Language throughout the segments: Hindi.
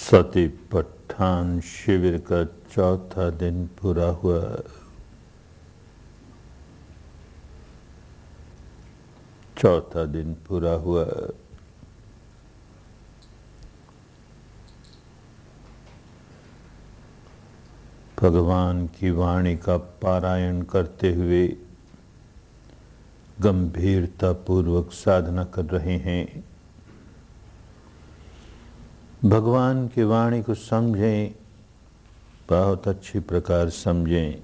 सती पठान शिविर का चौथा दिन पूरा हुआ। चौथा दिन पूरा हुआ। भगवान की वाणी का पारायण करते हुए गंभीरता पूर्वक साधना कर रहे हैं। भगवान की वाणी को समझें, बहुत अच्छी प्रकार समझें,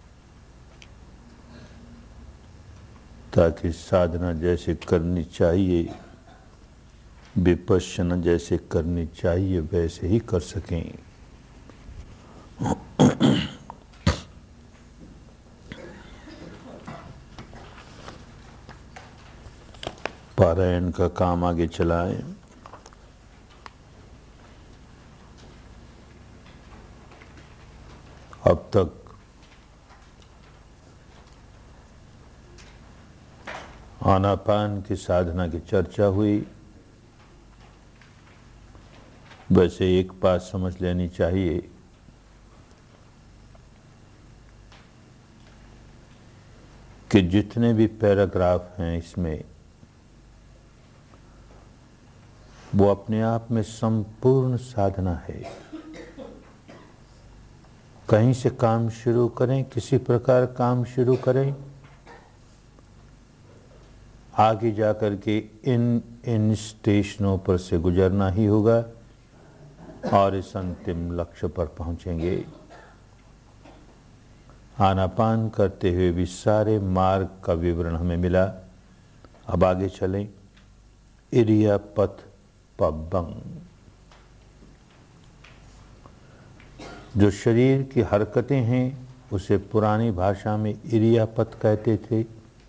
ताकि साधना जैसे करनी चाहिए, विपश्यना जैसे करनी चाहिए, वैसे ही कर सकें। पारायण का काम आगे चलाएं। अब तक आनापान की साधना की चर्चा हुई। वैसे एक बात समझ लेनी चाहिए कि जितने भी पैराग्राफ हैं इसमें, वो अपने आप में संपूर्ण साधना है। कहीं से काम शुरू करें, किसी प्रकार काम शुरू करें, आगे जाकर के इन स्टेशनों पर से गुजरना ही होगा और इस अंतिम लक्ष्य पर पहुंचेंगे। आनापान करते हुए भी सारे मार्ग का विवरण हमें मिला। अब आगे चलें। इरियापथ पब्बं, जो शरीर की हरकतें हैं उसे पुरानी भाषा में इरियापथ कहते थे।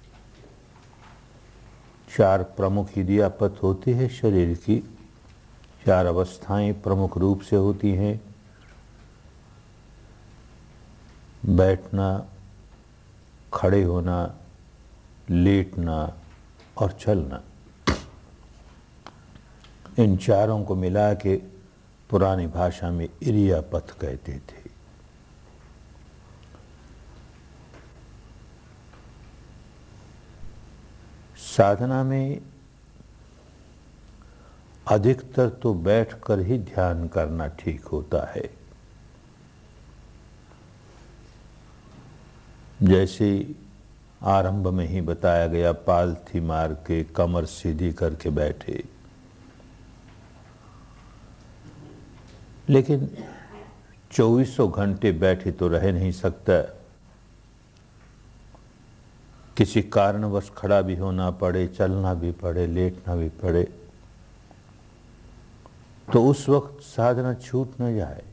4 प्रमुख इरियापथ होती है शरीर की। 4 अवस्थाएं प्रमुख रूप से होती हैं: बैठना, खड़े होना, लेटना और चलना। इन चारों को मिला के पुरानी भाषा में इरियापथ कहते थे। साधना में अधिकतर तो बैठकर ही ध्यान करना ठीक होता है। जैसे आरंभ में ही बताया गया, पालथी मार के कमर सीधी करके बैठे। लेकिन 24 घंटे बैठे तो रह नहीं सकता। किसी कारणवश खड़ा भी होना पड़े, चलना भी पड़े, लेटना भी पड़े, तो उस वक्त साधना छूट न जाए।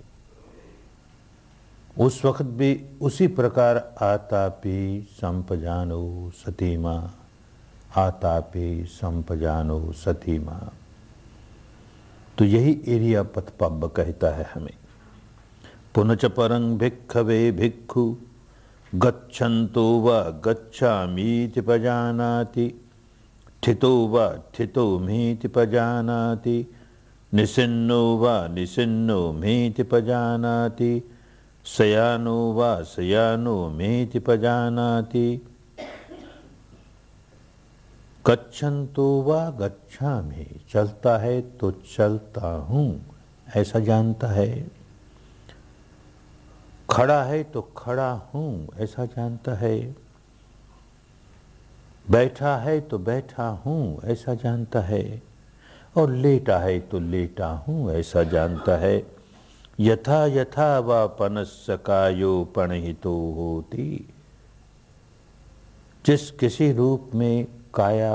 उस वक्त भी उसी प्रकार आतापि संपजानो सतीमा, आतापि संपजानो सतीमा। तो यही इरियापथ पब्ब कहता है हमें। पुनच परं भिक्खवे भिक्खु गच्छन्तो वा गच्छामीति पजानाति, ठितो वा ठितोमीति पजानाति, निसिन्नो वा निसिन्नोमीति पजानाति, शयानो वा शयानोमीति पजानाति, गच्छन्तो वा गच्छामि, चलता है तो चलता हूँ ऐसा जानता है। खड़ा है तो खड़ा हूँ ऐसा जानता है। बैठा है तो बैठा हूँ ऐसा जानता है। और लेटा है तो लेटा हूँ ऐसा जानता है। यथा यथा वा पनस्य कायो पणहितो होति, जिस किसी रूप में काया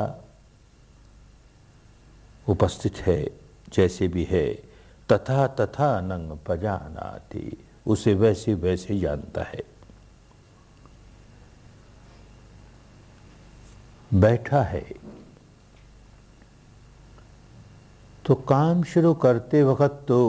उपस्थित है, जैसे भी है, तथा तथा नंग पजानाति, उसे वैसे वैसे जानता है। बैठा है तो काम शुरू करते वक्त तो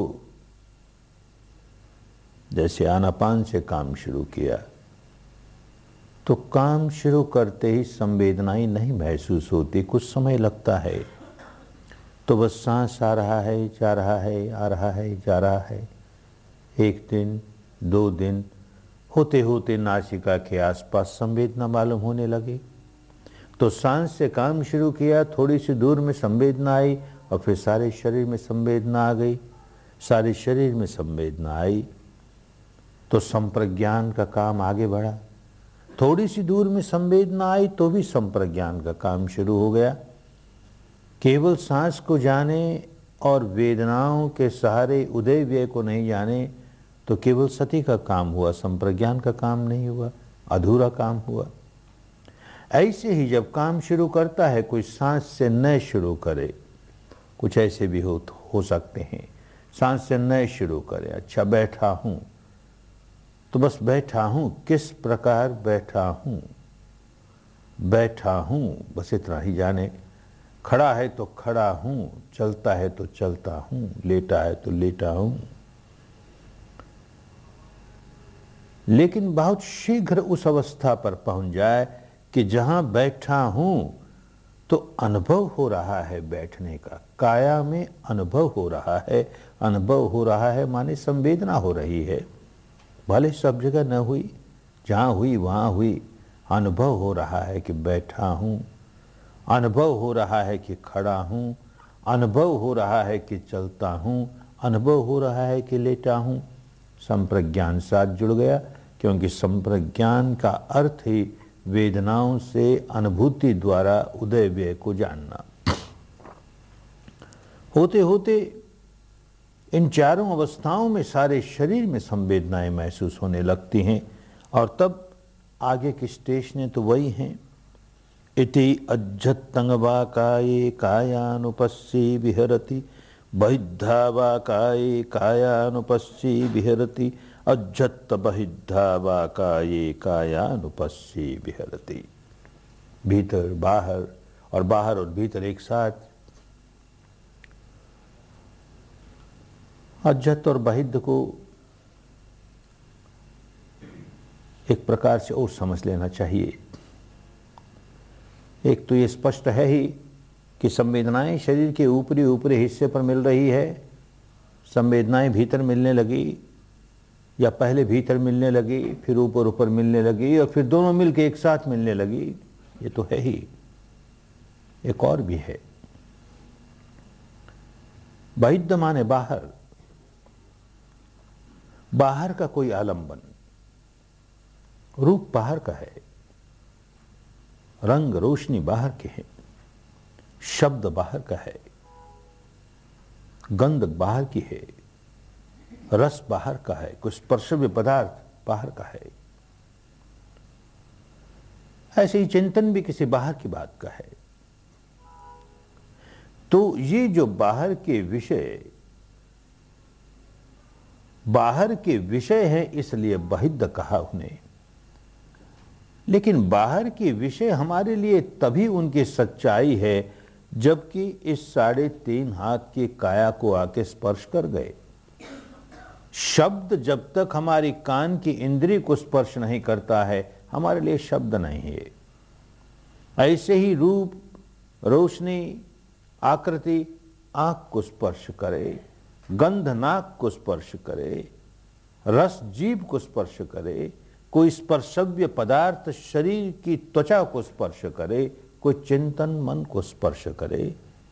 जैसे आनापान से काम शुरू किया तो काम शुरू करते ही संवेदनाएं नहीं महसूस होती, कुछ समय लगता है। तो बस सांस आ रहा है, जा रहा है, आ रहा है, जा रहा है। 1 दिन 2 दिन होते होते नासिका के आसपास संवेदना मालूम होने लगी। तो सांस से काम शुरू किया, थोड़ी सी दूर में संवेदना आई और फिर सारे शरीर में संवेदना आ गई। सारे शरीर में संवेदना आई तो संप्रज्ञान का काम आगे बढ़ा। थोड़ी सी दूर में संवेदना आई तो भी संप्रज्ञान का काम शुरू हो गया। केवल सांस को जाने और वेदनाओं के सहारे उदय व्यय को नहीं जाने तो केवल सती का काम हुआ, संप्रज्ञान का काम नहीं हुआ, अधूरा काम हुआ। ऐसे ही जब काम शुरू करता है, कोई सांस से नए शुरू करे, कुछ ऐसे भी हो सकते हैं, सांस से नए शुरू करे। अच्छा बैठा हूं तो बस बैठा हूं, किस प्रकार बैठा हूं, बैठा हूं बस इतना ही जाने। खड़ा है तो खड़ा हूं, चलता है तो चलता हूं, लेटा है तो लेटा हूं। लेकिन बहुत शीघ्र उस अवस्था पर पहुंच जाए कि जहां बैठा हूं तो अनुभव हो रहा है बैठने का, काया में अनुभव हो रहा है। अनुभव हो रहा है माने संवेदना हो रही है, भले सब जगह न हुई, जहां हुई वहां हुई। अनुभव हो रहा है कि बैठा हूं, अनुभव हो रहा है कि खड़ा हूं, अनुभव हो रहा है कि चलता हूं, अनुभव हो रहा है कि लेटा हूं। संप्रज्ञान साथ जुड़ गया, क्योंकि संप्रज्ञान का अर्थ ही वेदनाओं से अनुभूति द्वारा उदय व्यय को जानना। होते होते इन चारों अवस्थाओं में सारे शरीर में संवेदनाएं महसूस होने लगती हैं और तब आगे की स्टेशनें तो वही हैं। इति अज्जत्तंगवाकाये कायानुपस्सी विहरति, बहिद्धावाकाये कायानुपस्सी विहरति, अज्जत्त बहिद्धावाकाये कायानुपस्सी विहरति। भीतर बाहर और बाहर और भीतर एक साथ। अज्जत और बहिद्ध को एक प्रकार से और समझ लेना चाहिए। एक तो ये स्पष्ट है ही कि संवेदनाएं शरीर के ऊपरी ऊपरी हिस्से पर मिल रही है। संवेदनाएं भीतर मिलने लगी या पहले भीतर मिलने लगी, फिर ऊपर ऊपर मिलने लगी और फिर दोनों मिलकर एक साथ मिलने लगी, ये तो है ही। एक और भी है, बहिद्ध माने बाहर, बाहर का कोई आलंबन। रूप बाहर का है, रंग रोशनी बाहर के है, शब्द बाहर का है, गंध बाहर की है, रस बाहर का है, कुछ स्पर्शव्य पदार्थ बाहर का है। ऐसे ही चिंतन भी किसी बाहर की बात का है। तो ये जो बाहर के विषय हैं, इसलिए बहिद्ध कहा उन्हें। लेकिन बाहर के विषय हमारे लिए तभी उनकी सच्चाई है जबकि इस 3.5 हाथ की काया को आके स्पर्श कर गए। शब्द जब तक हमारी कान की इंद्रिय को स्पर्श नहीं करता है, हमारे लिए शब्द नहीं है। ऐसे ही रूप, रोशनी, आकृति आंख को स्पर्श करे, गंध नाक को स्पर्श करे, रस जीभ को स्पर्श करे, कोई स्पर्शव्य पदार्थ शरीर की त्वचा को स्पर्श करे, कोई चिंतन मन को स्पर्श करे,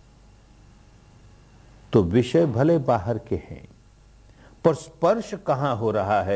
तो विषय भले बाहर के हैं पर स्पर्श कहां हो रहा है?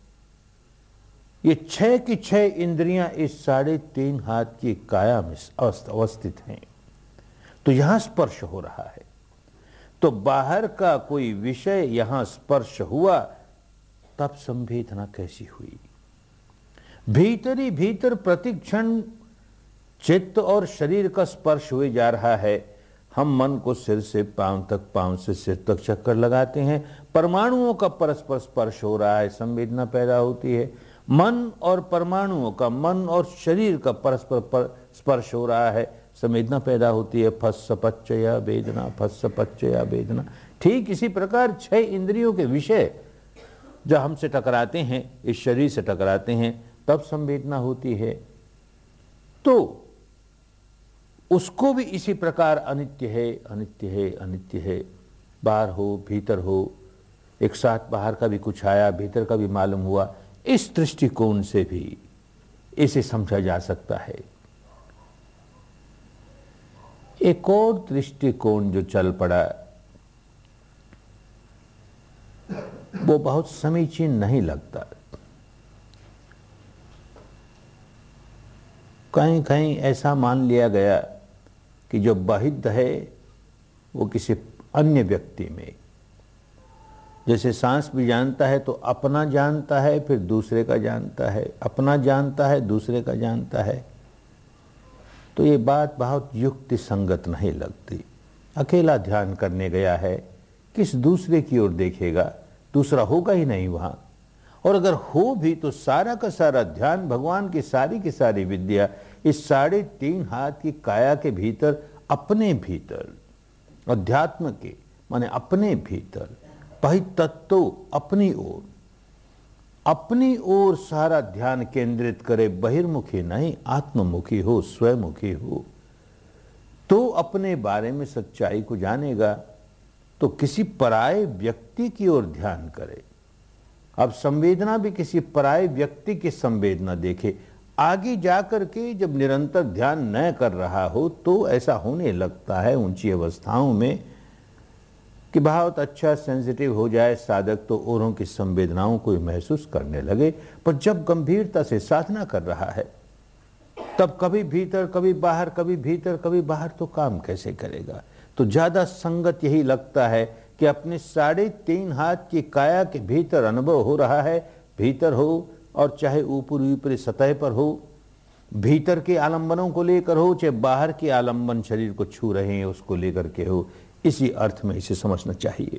ये 6 की 6 इंद्रियां इस 3.5 हाथ की काया में अवस्थित हैं, तो यहां स्पर्श हो रहा है। तो बाहर का कोई विषय यहां स्पर्श हुआ, तब संवेदना कैसी हुई? भीतर ही भीतर प्रतिक्षण चित्त और शरीर का स्पर्श हुए जा रहा है। हम मन को सिर से पांव तक, पांव से सिर तक चक्कर लगाते हैं, परमाणुओं का परस्पर स्पर्श हो रहा है, संवेदना पैदा होती है। मन और परमाणुओं का, मन और शरीर का परस्पर स्पर्श हो रहा है, संवेदना पैदा होती है। फस्स पच्चया वेदना, फस्स पच्चया वेदना। ठीक इसी प्रकार 6 इंद्रियों के विषय जब हमसे टकराते हैं, इस शरीर से टकराते हैं, तब संवेदना होती है। तो उसको भी इसी प्रकार अनित्य है, अनित्य है, अनित्य है। बाहर हो भीतर हो, एक साथ बाहर का भी कुछ आया, भीतर का भी मालूम हुआ। इस दृष्टिकोण से भी इसे समझा जा सकता है। एक और दृष्टिकोण जो चल पड़ा वो बहुत समीचीन नहीं लगता। कहीं कहीं ऐसा मान लिया गया कि जो बाहिद है वो किसी अन्य व्यक्ति में, जैसे सांस भी जानता है तो अपना जानता है, फिर दूसरे का जानता है, अपना जानता है, दूसरे का जानता है। तो ये बात बहुत युक्ति संगत नहीं लगती। अकेला ध्यान करने गया है, किस दूसरे की ओर देखेगा? दूसरा होगा ही नहीं वहां। और अगर हो भी तो सारा का सारा ध्यान, भगवान की सारी विद्या इस 3.5 हाथ की काया के भीतर, अपने भीतर, अध्यात्म के माने अपने भीतर, तत्व अपनी ओर सारा ध्यान केंद्रित करे, बहिर्मुखी नहीं, आत्ममुखी हो, स्वयंमुखी हो, तो अपने बारे में सच्चाई को जानेगा। तो किसी पराये व्यक्ति की ओर ध्यान करे। अब संवेदना भी किसी पराये व्यक्ति की संवेदना देखे। आगे जाकर के जब निरंतर ध्यान न कर रहा हो तो ऐसा होने लगता है ऊंची अवस्थाओं में कि बहुत अच्छा सेंसिटिव हो जाए साधक तो औरों की संवेदनाओं को महसूस करने लगे। पर जब गंभीरता से साधना कर रहा है तब कभी भीतर कभी बाहर, कभी भीतर कभी बाहर, तो काम कैसे करेगा? तो ज्यादा संगत यही लगता है कि अपने 3.5 हाथ की काया के भीतर अनुभव हो रहा है, भीतर हो और चाहे ऊपरी सतह पर हो, भीतर के आलंबनों को लेकर हो, चाहे बाहर के आलंबन शरीर को छू रहे हैं उसको लेकर के हो। इसी अर्थ में इसे समझना चाहिए।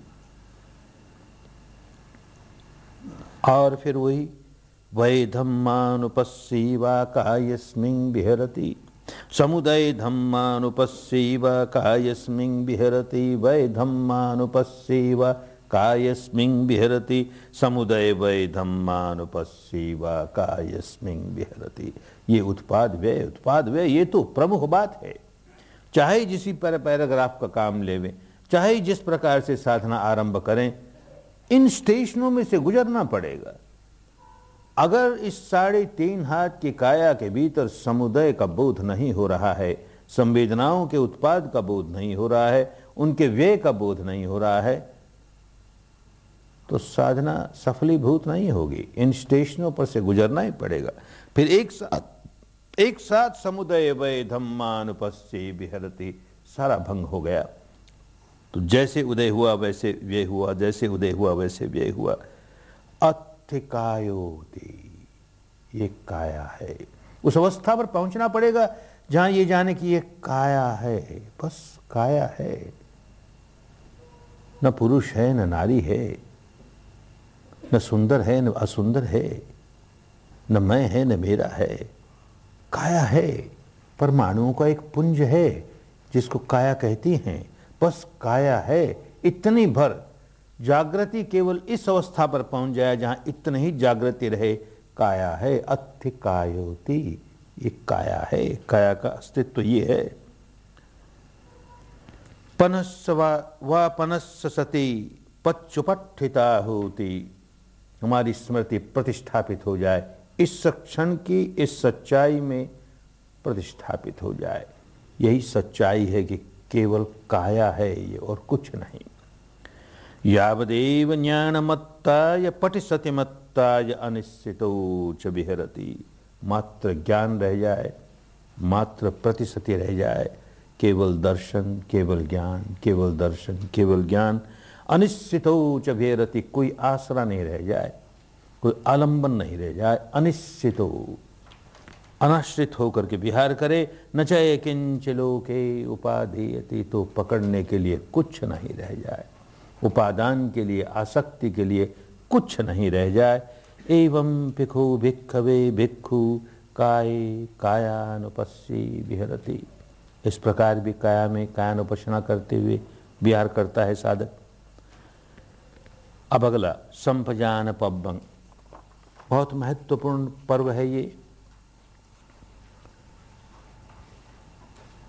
और फिर वही वै धम्मानुपस्सीवा कायस्मिन् विहरति, समुदय धम्मानुपस्सीवा कायस्मिन् विहरति, वै धम्मानुपस्सीवा कायस्मिन् विहरति, समुदय वै धम्मानुपस्सीवा कायस्मिन् विहरति। ये उत्पाद व्यय ये तो प्रमुख बात है। चाहे जिसी पैराग्राफ का काम लेवें, चाहे जिस प्रकार से साधना आरंभ करें, इन स्टेशनों में से गुजरना पड़ेगा। अगर इस 3.5 हाथ की काया के भीतर समुदय का बोध नहीं हो रहा है, संवेदनाओं के उत्पाद का बोध नहीं हो रहा है, उनके व्यय का बोध नहीं हो रहा है, तो साधना सफलीभूत नहीं होगी। इन स्टेशनों पर से गुजरना ही पड़ेगा। फिर एक साथ समुदय वै धम्मानुपस्सी विहरति, सारा भंग हो गया। तो जैसे उदय हुआ वैसे व्यय हुआ, जैसे उदय हुआ वैसे व्यय हुआ। अत्थिकायोति, ये काया है। उस अवस्था पर पहुंचना पड़ेगा जहां ये जाने कि ये काया है, बस काया है। न पुरुष है न नारी है, न सुंदर है न असुंदर है, न मैं है न मेरा है, काया है। परमाणुओं का एक पुंज है जिसको काया कहती हैं, बस काया है। इतनी भर जागृति केवल इस अवस्था पर पहुंच जाए जहां इतनी ही जागृति रहे, काया है। अत्थिकायोति, ये काया है, काया का अस्तित्व ये है। पनस्स सती पच्चुपट्ठिता होती, हमारी स्मृति प्रतिष्ठापित हो जाए, इस क्षण की इस सच्चाई में प्रतिष्ठापित हो जाए। यही सच्चाई है कि केवल काया है ये, और कुछ नहीं। यावदेव ज्ञानमत्ताय पटिसतिमत्ताय अनिश्चितो च विहरति, मात्र ज्ञान रह जाए, मात्र प्रतिसति रह जाए, केवल दर्शन, केवल ज्ञान, केवल दर्शन, केवल ज्ञान, अनिश्चितो च विहरति, कोई आसरा नहीं रह जाए, कोई आलंबन नहीं रह जाए। अनिश्चितो, अनाश्रित होकर के विहार करे। न चय किंच लोके उपाधीयति, तो पकड़ने के लिए कुछ नहीं रह जाए, उपादान के लिए, आसक्ति के लिए कुछ नहीं रह जाए। एवं भिक्षु भिक्षवे भिक्षु काये कायानुपस्सी विहरति, इस प्रकार भी काया में कायानुपसना करते हुए विहार करता है साधक। अब अगला संपजान पब्बं, बहुत महत्वपूर्ण पर्व है ये।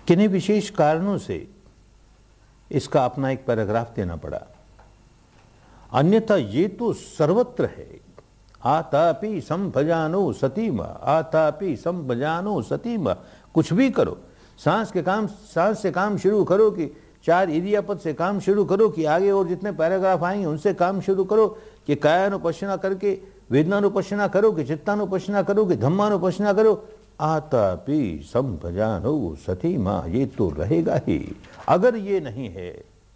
किन्हीं विशेष कारणों से इसका अपना एक पैराग्राफ देना पड़ा, अन्यथा ये तो सर्वत्र है। आतापि संभजानो सतीम, आतापि संभजानो सतीम। कुछ भी करो, सांस से काम शुरू करो कि 4 इरियापद से काम शुरू करो कि आगे और जितने पैराग्राफ आएंगे उनसे काम शुरू करो कि कायानुपश्यना करके वेदनानुपश्यना करो कि चित्तानुपश्यना करो कि धम्मानुपश्यना करो। आतापि संभजानो सतीमा, ये तो रहेगा ही। अगर ये नहीं है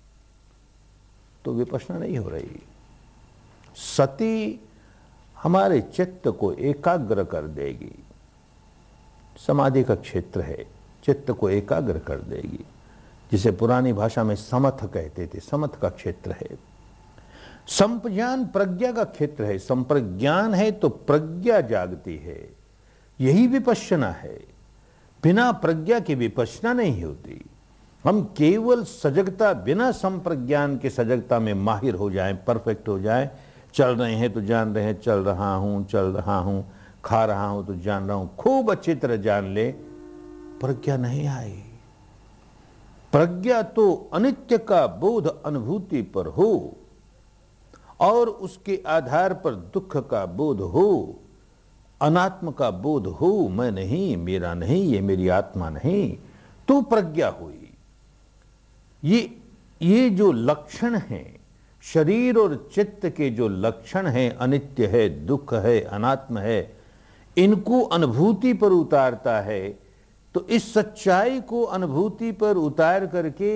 तो विपश्यना नहीं हो रही। सती हमारे चित्त को एकाग्र कर देगी, समाधि का क्षेत्र है, चित्त को एकाग्र कर देगी, जिसे पुरानी भाषा में समथ कहते थे, समथ का क्षेत्र है। संप्रज्ञान प्रज्ञा का क्षेत्र है, संप्रज्ञान है तो प्रज्ञा जागती है, यही विपश्यना है। बिना प्रज्ञा की विपश्यना नहीं होती। हम केवल सजगता, बिना संप्रज्ञान के सजगता में माहिर हो जाएं, परफेक्ट हो जाएं। चल रहे हैं तो जान रहे हैं, चल रहा हूं, खा रहा हूं तो जान रहा हूं, खूब अच्छी तरह जान ले, प्रज्ञा नहीं आई। प्रज्ञा तो अनित्य का बोध अनुभूति पर हो और उसके आधार पर दुख का बोध हो, अनात्म का बोध हो, मैं नहीं, मेरा नहीं, ये मेरी आत्मा नहीं, तो प्रज्ञा हुई। ये जो लक्षण हैं, शरीर और चित्त के जो लक्षण हैं, अनित्य है, दुख है, अनात्म है, इनको अनुभूति पर उतारता है। तो इस सच्चाई को अनुभूति पर उतार करके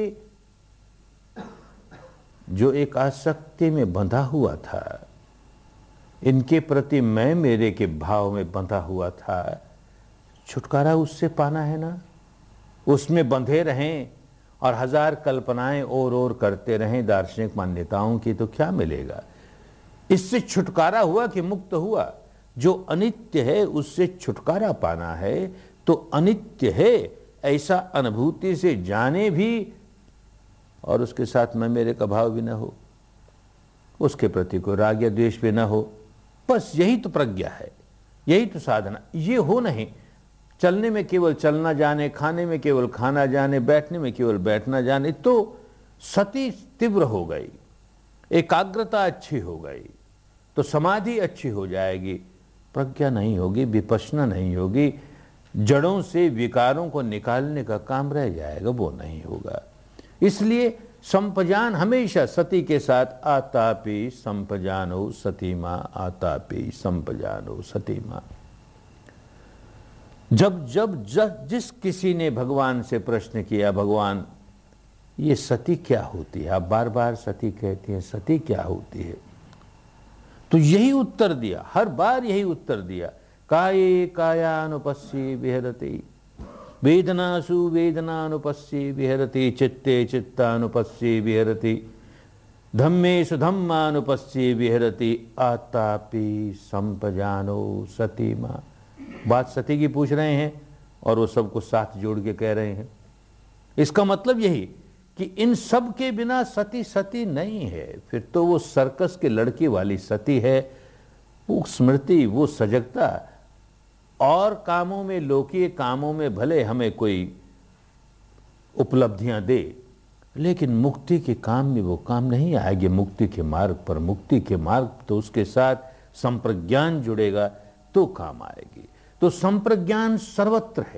जो एक आसक्ति में बंधा हुआ था, इनके प्रति मैं मेरे के भाव में बंधा हुआ था, छुटकारा उससे पाना है ना। उसमें बंधे रहें और 1000 कल्पनाएं और करते रहें दार्शनिक मान्यताओं की, तो क्या मिलेगा? इससे छुटकारा हुआ कि मुक्त हुआ? जो अनित्य है उससे छुटकारा पाना है तो अनित्य है ऐसा अनुभूति से जाने भी, और उसके साथ मैं मेरे का भाव भी न हो, उसके प्रति कोई राग या द्वेष भी न हो। बस यही तो प्रज्ञा है, यही तो साधना। ये हो नहीं, चलने में केवल चलना जाने, खाने में केवल खाना जाने, बैठने में केवल बैठना जाने, तो सती तीव्र हो गई, एकाग्रता अच्छी हो गई, तो समाधि अच्छी हो जाएगी। प्रज्ञा नहीं होगी, विपश्यना नहीं होगी, जड़ों से विकारों को निकालने का काम रह जाएगा, वो नहीं होगा। इसलिए संपजान हमेशा सती के साथ, आतापि संपजानो सतीमा, आतापि संपजानो सतीमा। जब जिस किसी ने भगवान से प्रश्न किया, भगवान ये सती क्या होती है, आप बार बार सती कहती हैं, सती क्या होती है, तो यही उत्तर दिया, हर बार यही उत्तर दिया, काये कायानुपस्ये विहरति, वेदनासु वेदनानुपस्ये विहरति, चित्ते चित्तानुपस्ये विहरति, धम्मेषु धम्मानुपस्ये विहरति, आतापि संपजानो सतीमा। बात सती की पूछ रहे हैं और वो सबको साथ जोड़ के कह रहे हैं। इसका मतलब यही कि इन सब के बिना सती सती नहीं है, फिर तो वो सर्कस के लड़की वाली सती है। वो स्मृति, वो सजगता, और कामों में, लौकिक कामों में भले हमें कोई उपलब्धियां दे, लेकिन मुक्ति के काम में वो काम नहीं आएगी। मुक्ति के मार्ग पर, मुक्ति के मार्ग तो उसके साथ संप्रज्ञान जुड़ेगा तो काम आएगी। तो संप्रज्ञान सर्वत्र है।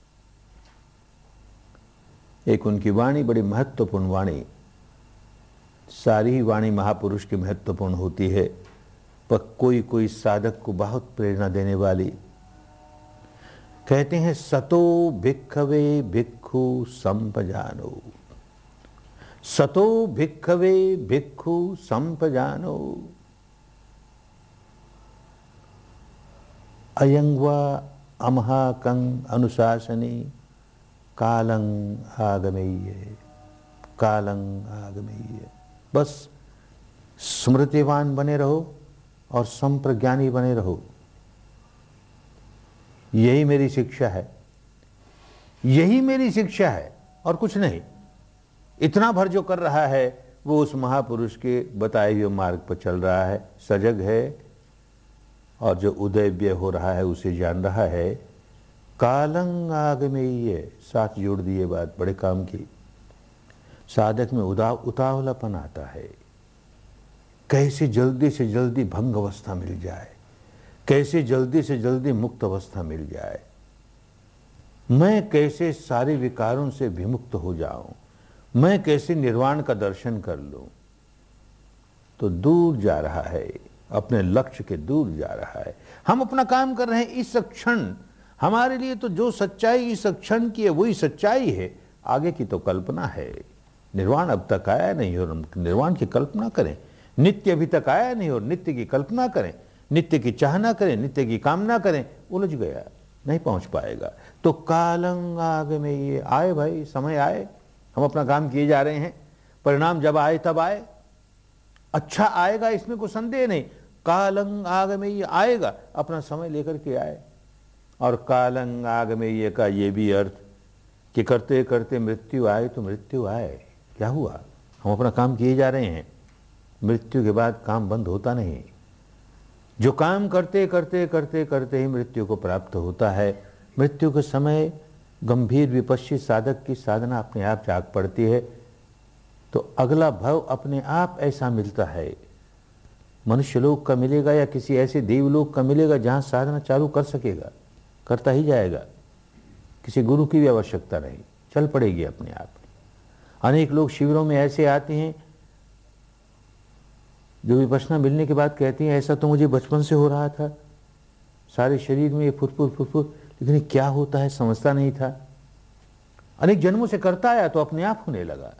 एक उनकी वाणी बड़ी महत्वपूर्ण वाणी, सारी ही वाणी महापुरुष की महत्वपूर्ण होती है, पर कोई कोई साधक को बहुत प्रेरणा देने वाली। कहते हैं, सतो भिक्खवे भिक्खु संपजानो, सतो भिक्खवे भिक्खु संपजानो, अयंग्वा अमहाकं अनुशासनी कालं आगमेय, कालं आगमेय। बस स्मृतिवान बने रहो और संप्रज्ञानी बने रहो, यही मेरी शिक्षा है, यही मेरी शिक्षा है और कुछ नहीं। इतना भर जो कर रहा है वो उस महापुरुष के बताए हुए मार्ग पर चल रहा है, सजग है, और जो उदय व्यय हो रहा है उसे जान रहा है, कालं आगमेय, साथ जोड़ दिए बात, बड़े काम की। साधक में उतावलापन आता है, कैसे जल्दी से जल्दी भंग अवस्था मिल जाए, कैसे जल्दी से जल्दी मुक्त अवस्था मिल जाए, मैं कैसे सारे विकारों से विमुक्त हो जाऊं, मैं कैसे निर्वाण का दर्शन कर लूं। तो दूर जा रहा है, अपने लक्ष्य के दूर जा रहा है। हम अपना काम कर रहे हैं इस क्षण, हमारे लिए तो जो सच्चाई इस क्षण की है वही सच्चाई है, आगे की तो कल्पना है। निर्वाण अब तक आया नहीं और हम निर्वाण की कल्पना करें, नित्य अभी तक आया नहीं और नित्य की कल्पना करें, नित्य की चाहना करें, नित्य की कामना करें, उलझ गया, नहीं पहुंच पाएगा। तो कालं आगमेय, आए भाई, समय आए, हम अपना काम किए जा रहे हैं, परिणाम जब आए तब आए, अच्छा आएगा इसमें कोई संदेह नहीं। कालं आगमेय आएगा, अपना समय लेकर के आए। और कालं आगमेय का ये भी अर्थ कि करते करते मृत्यु आए तो मृत्यु आए, क्या हुआ, हम अपना काम किए जा रहे हैं, मृत्यु के बाद काम बंद होता नहीं। जो काम करते करते करते करते ही मृत्यु को प्राप्त होता है, मृत्यु के समय गंभीर विपश्ची साधक की साधना अपने आप जाग पड़ती है, तो अगला भव अपने आप ऐसा मिलता है, मनुष्य लोक का मिलेगा या किसी ऐसे देवलोक का मिलेगा जहां साधना चालू कर सकेगा, करता ही जाएगा, किसी गुरु की भी आवश्यकता नहीं, चल पड़ेगी अपने आप। अनेक लोग शिविरों में ऐसे आते हैं जो विपश्यना मिलने के बाद कहती हैं ऐसा तो मुझे बचपन से हो रहा था, सारे शरीर में ये फुरफुर फुरफुर, लेकिन क्या होता है समझता नहीं था, अनेक जन्मों से करता आया तो अपने आप होने लगा।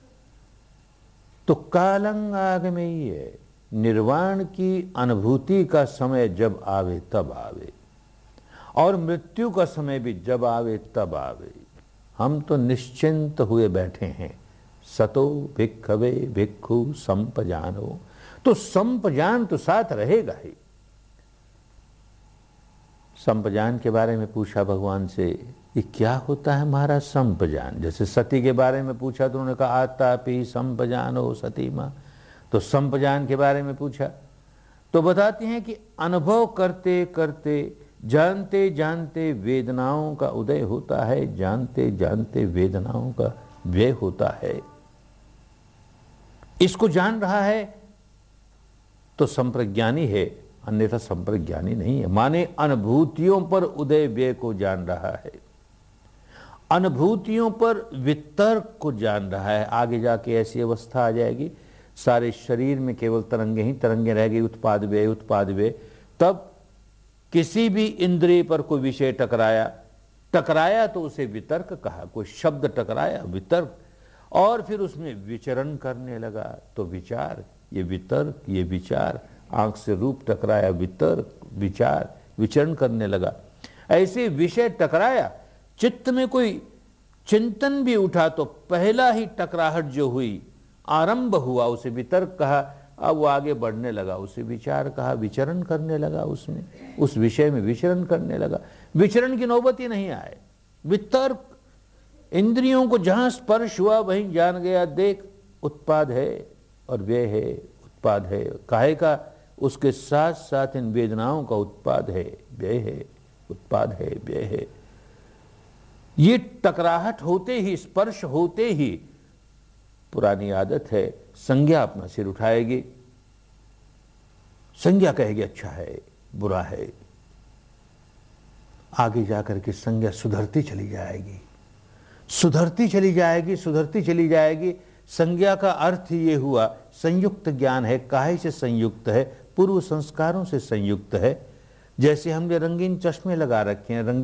तो कालं आगमेय, निर्वाण की अनुभूति का समय जब आवे तब आवे, और मृत्यु का समय भी जब आवे तब आवे। हम तो निश्चिंत हुए बैठे हैं। सतो भिक्खवे भिक्खु संपजानो, तो संपजान तो साथ रहेगा ही। संपजान के बारे में पूछा भगवान से, ये क्या होता है महाराज संपजान? जैसे सती के बारे में पूछा तो उन्होंने कहा आतापि संपजानो सती मां, तो संपजान के बारे में पूछा तो बताती हैं कि अनुभव करते करते, जानते जानते वेदनाओं का उदय होता है, जानते जानते वेदनाओं का व्यय होता है। इसको जान रहा है तो संप्रज्ञानी है, अन्यथा संप्रज्ञानी नहीं है। माने अनुभूतियों पर उदय व्यय को जान रहा है, अनुभूतियों पर वितर्क को जान रहा है। आगे जाके ऐसी अवस्था आ जाएगी, सारे शरीर में केवल तरंगे ही तरंगे रह गई, उत्पाद व्यय उत्पाद व्यय। तब किसी भी इंद्रिय पर कोई विषय टकराया तो उसे वितर्क कहा, कोई शब्द टकराया वितर्क, और फिर उसमें विचरण करने लगा तो विचार, ये वितर्क ये विचार, आंख से रूप टकराया वितर्क विचार, विचरण करने लगा। ऐसे विषय टकराया, चित्त में कोई चिंतन भी उठा तो पहला ही टकराहट जो हुई, आरंभ हुआ, उसे वितर्क कहा। अब वो आगे बढ़ने लगा, उसे विचार कहा, विचरण करने लगा, उसमें उस विषय में विचरण करने लगा। विचरण की नौबत ही नहीं आए, वितर्क, इंद्रियों को जहां स्पर्श हुआ वहीं जान गया, देख उत्पाद है और व्यय है, उत्पाद है, काहे का, उसके साथ साथ इन वेदनाओं का उत्पाद है, व्यय है, उत्पाद है, व्यय है। ये टकराहट होते ही, स्पर्श होते ही, पुरानी आदत है, संज्ञा अपना सिर उठाएगी, संज्ञा कहेगी अच्छा है बुरा है, आगे जाकर के संज्ञा सुधरती चली जाएगी, सुधरती चली जाएगी, सुधरती चली जाएगी। संज्ञा का अर्थ ये हुआ संयुक्त ज्ञान है। काहे से संयुक्त है? पूर्व संस्कारों से संयुक्त है। जैसे हमने रंगीन चश्मे लगा रखे हैं,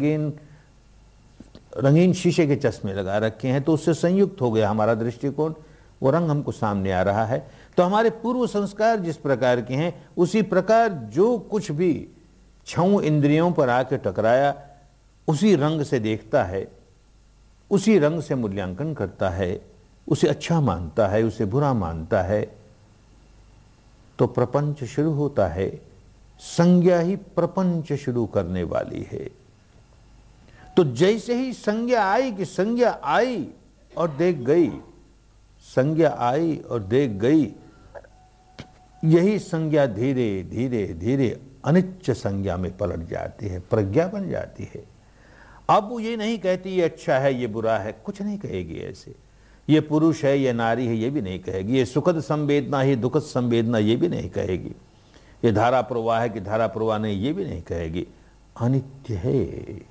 रंगीन शीशे के चश्मे लगा रखे हैं, तो उससे संयुक्त हो गया हमारा दृष्टिकोण, वो रंग हमको सामने आ रहा है। तो हमारे पूर्व संस्कार जिस प्रकार के हैं, उसी प्रकार जो कुछ भी छह इंद्रियों पर आके टकराया, उसी रंग से देखता है, उसी रंग से मूल्यांकन करता है, उसे अच्छा मानता है, उसे बुरा मानता है, तो प्रपंच शुरू होता है। संज्ञा ही प्रपंच शुरू करने वाली है। तो जैसे ही संज्ञा आई कि संज्ञा आई और देख गई, संज्ञा आई और देख गई, यही संज्ञा धीरे धीरे धीरे अनित्य संज्ञा में पलट जाती है, प्रज्ञा बन जाती है। अब वो ये नहीं कहती ये अच्छा है ये बुरा है, कुछ नहीं कहेगी ऐसे। ये पुरुष है ये नारी है ये भी नहीं कहेगी। ये सुखद संवेदना है दुखद संवेदना ये भी नहीं कहेगी। ये धारा प्रवाह है कि धारा प्रवाह नहीं ये भी नहीं कहेगी। अनित्य है,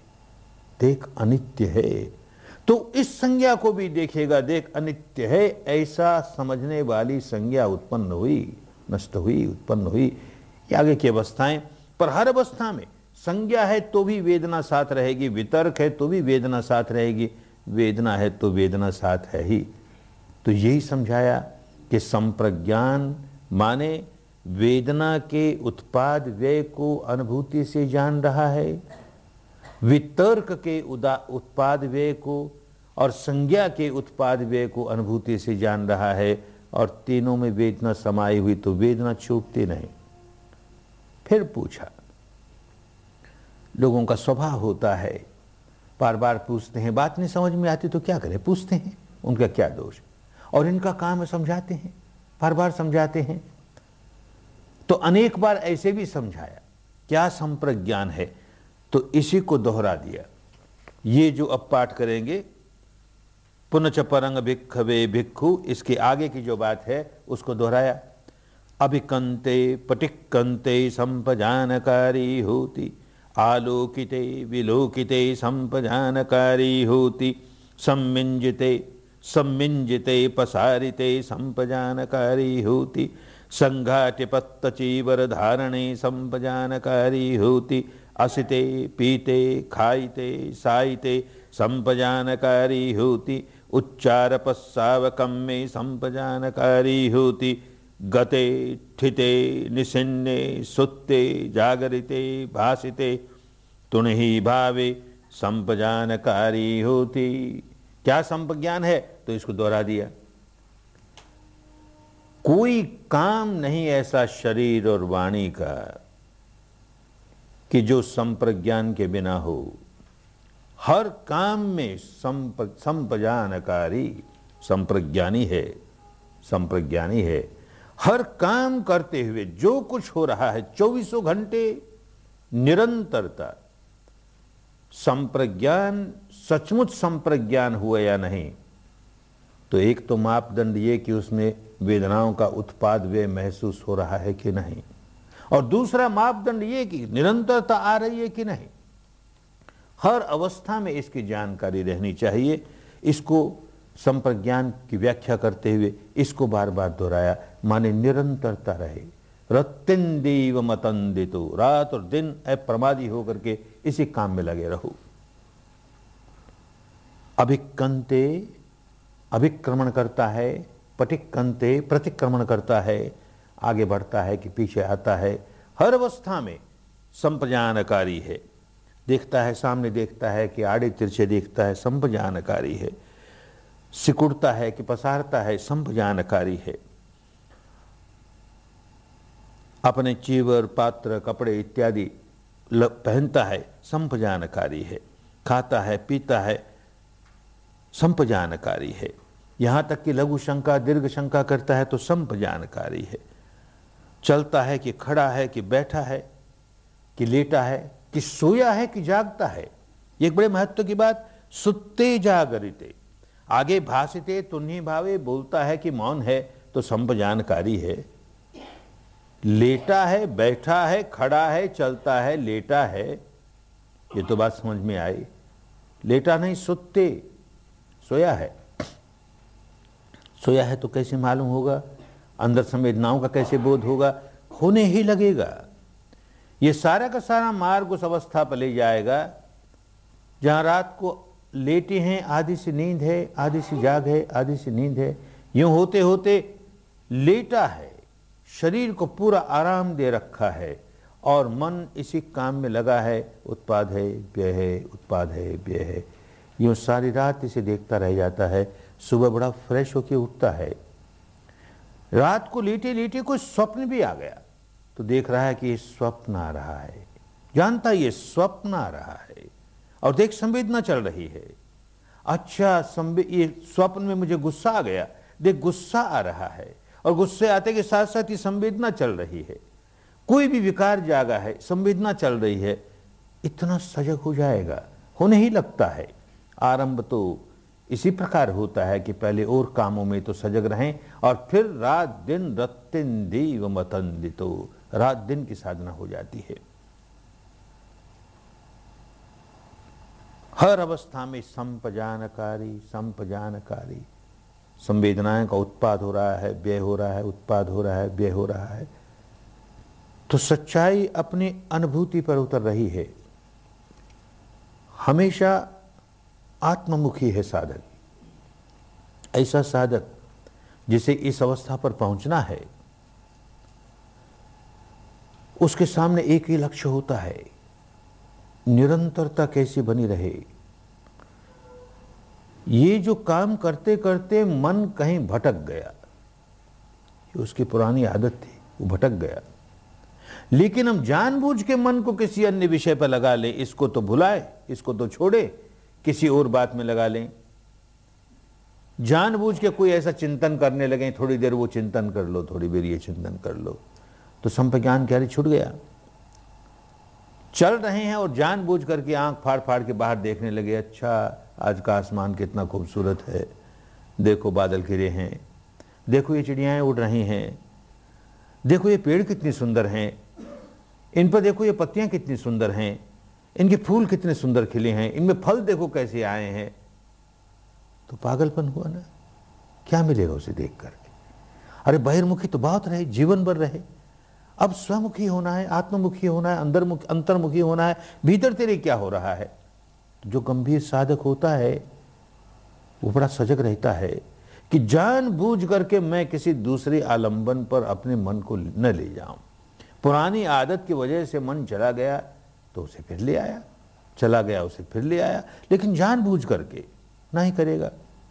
देख अनित्य है। तो इस संज्ञा को भी देखेगा, देख अनित्य है, ऐसा समझने वाली संज्ञा उत्पन्न हुई, नष्ट हुई, उत्पन्न हुई। ये आगे की अवस्थाएं, पर हर अवस्था में संज्ञा है तो भी वेदना साथ रहेगी, वितर्क है तो भी वेदना साथ रहेगी, वेदना है तो वेदना साथ है ही। तो यही समझाया कि संप्रज्ञान माने वेदना के उत्पाद व्यय को अनुभूति से जान रहा है, वितर्क के उत्पाद व्यय को और संज्ञा के उत्पाद व्यय को अनुभूति से जान रहा है, और तीनों में वेदना समाई हुई तो वेदना छूटती नहीं। फिर पूछा, लोगों का स्वभाव होता है बार बार पूछते हैं, बात नहीं समझ में आती तो क्या करें, पूछते हैं, उनका क्या दोष, और इनका काम है समझाते हैं, बार बार समझाते हैं। तो अनेक बार ऐसे भी समझाया क्या संप्रज्ञान है, तो इसी को दोहरा दिया। ये जो अब पाठ करेंगे पुनच परंग भिक्खवे भिक्खु, इसके आगे की जो बात है उसको दोहराया। अभिकंते पटिक्कंते संपजानकारी होती, आलोकिते विलोकिते संपजानकारी होती, सम्मिंजिते सम्मिंजिते पसारिते संपजानकारी होती, संघाटे पत्त चीवर धारणे संपजानकारी होती, असिते पीते खाइते साइते संपजानकारी होती, उच्चार पस्सावकम में संपजानकारी होती, गते ठिते निसिन्ने सुत्ते जागरिते भासिते तुणहि भावे संपजानकारी होती। क्या संप्रज्ञान है, तो इसको दोहरा दिया। कोई काम नहीं ऐसा शरीर और वाणी का कि जो संप्रज्ञान के बिना हो। हर काम में संप्रजानकारी, संप्रज्ञानी है, संप्रज्ञानी है। हर काम करते हुए जो कुछ हो रहा है 24 घंटे निरंतरता, संप्रज्ञान सचमुच संप्रज्ञान हुआ या नहीं, तो एक तो मापदंड ये कि उसमें वेदनाओं का उत्पाद व्यय महसूस हो रहा है कि नहीं, और दूसरा मापदंड ये कि निरंतरता आ रही है कि नहीं। हर अवस्था में इसकी जानकारी रहनी चाहिए। इसको संप्रज्ञान की व्याख्या करते हुए इसको बार बार दोहराया, माने निरंतरता रहे। रत्तिंदीव मतंदितो, रात और दिन अप्रमादी होकर के इसी काम में लगे रहो। अभिक्कंते अभिक्रमण करता है, पटिक्कंते प्रतिक्रमण करता है, आगे बढ़ता है कि पीछे आता है। हर अवस्था में संप्रजानकारी है, देखता है सामने, देखता है कि आड़े तिरछे देखता है, संप्रजानकारी है। सिकुड़ता है कि पसारता है, संप्रजानकारी है। अपने चीवर पात्र कपड़े इत्यादि पहनता है, संप्रजानकारी है। खाता है पीता है, संप्रजानकारी है। यहां तक कि लघु शंका दीर्घ शंका करता है तो संप्रजानकारी है। चलता है कि खड़ा है कि बैठा है कि लेटा है कि सोया है कि जागता है। एक बड़े महत्व की बात, सुत्ते जागरिते, आगे भासिते तुन्ही भावे, बोलता है कि मौन है तो संप्रजानकारी है। लेटा है, बैठा है, खड़ा है, चलता है, लेटा है, ये तो बात समझ में आई। लेटा नहीं, सुत्ते, सोया है। सोया है तो कैसे मालूम होगा, अंदर संवेदनाओं का कैसे बोध होगा, होने ही लगेगा। ये सारा का सारा मार्ग उस अवस्था पर ले जाएगा जहां रात को लेटे हैं, आधी सी नींद है, आधी सी जाग है, आधी सी नींद है। यूं होते होते लेटा है, शरीर को पूरा आराम दे रखा है और मन इसी काम में लगा है, उत्पाद है व्यय है, उत्पाद है व्यय है। यूं सारी रात इसे देखता रह जाता है। सुबह बड़ा फ्रेश होके उठता है। रात को लेटे लेटे कोई स्वप्न भी आ गया तो देख रहा है कि ये स्वप्न आ रहा है, जानता है ये स्वप्न आ रहा है, और देख संवेदना चल रही है। अच्छा, ये स्वप्न में मुझे गुस्सा आ गया, देख गुस्सा आ रहा है, और गुस्से आते के साथ साथ ये संवेदना चल रही है। कोई भी विकार जागा है, संवेदना चल रही है, इतना सजग हो जाएगा होने ही लगता है। आरंभ तो इसी प्रकार होता है कि पहले और कामों में तो सजग रहें और फिर रात दिन रत्तिन दीव मतंदितो, रात दिन की साधना हो जाती है। हर अवस्था में संपजानकारी संपजानकारी, संवेदनाएं का उत्पाद हो रहा है, व्यय हो रहा है, उत्पाद हो रहा है, व्यय हो रहा है। तो सच्चाई अपनी अनुभूति पर उतर रही है। हमेशा आत्ममुखी है साधक। ऐसा साधक जिसे इस अवस्था पर पहुंचना है, उसके सामने एक ही लक्ष्य होता है, निरंतरता कैसी बनी रहे। ये जो काम करते करते मन कहीं भटक गया, ये उसकी पुरानी आदत थी, वो भटक गया, लेकिन हम जानबूझ के मन को किसी अन्य विषय पर लगा लें, इसको तो भुलाए, इसको तो छोड़े, किसी और बात में लगा लें। जानबूझ के कोई ऐसा चिंतन करने लगे, थोड़ी देर वो चिंतन कर लो, थोड़ी देर ये चिंतन कर लो, तो संप्रज्ञान क्यारी छूट गया। चल रहे हैं और जानबूझ करके आंख फाड़ फाड़ के बाहर देखने लगे, अच्छा आज का आसमान कितना खूबसूरत है, देखो बादल घिरे हैं, देखो ये चिड़ियाएं उड़ रही हैं, देखो ये पेड़ कितनी सुंदर हैं, इन पर देखो ये पत्तियां कितनी सुंदर हैं, इनके फूल कितने सुंदर खिले हैं, इनमें फल देखो कैसे आए हैं। तो पागलपन हुआ ना, क्या मिलेगा उसे देख करके। अरे बहिर्मुखी तो बहुत रहे, जीवन भर रहे, अब स्वमुखी होना है, आत्ममुखी होना है, अंतर्मुखी होना है, भीतर तेरे क्या हो रहा है। जो गंभीर साधक होता है वो बड़ा सजग रहता है कि जानबूझ करके मैं किसी दूसरे आलंबन पर अपने मन को न ले जाऊं। पुरानी आदत की वजह से मन चला गया तो उसे फिर ले आया, चला गया उसे फिर ले आया, लेकिन जानबूझ करके नहीं करेगा।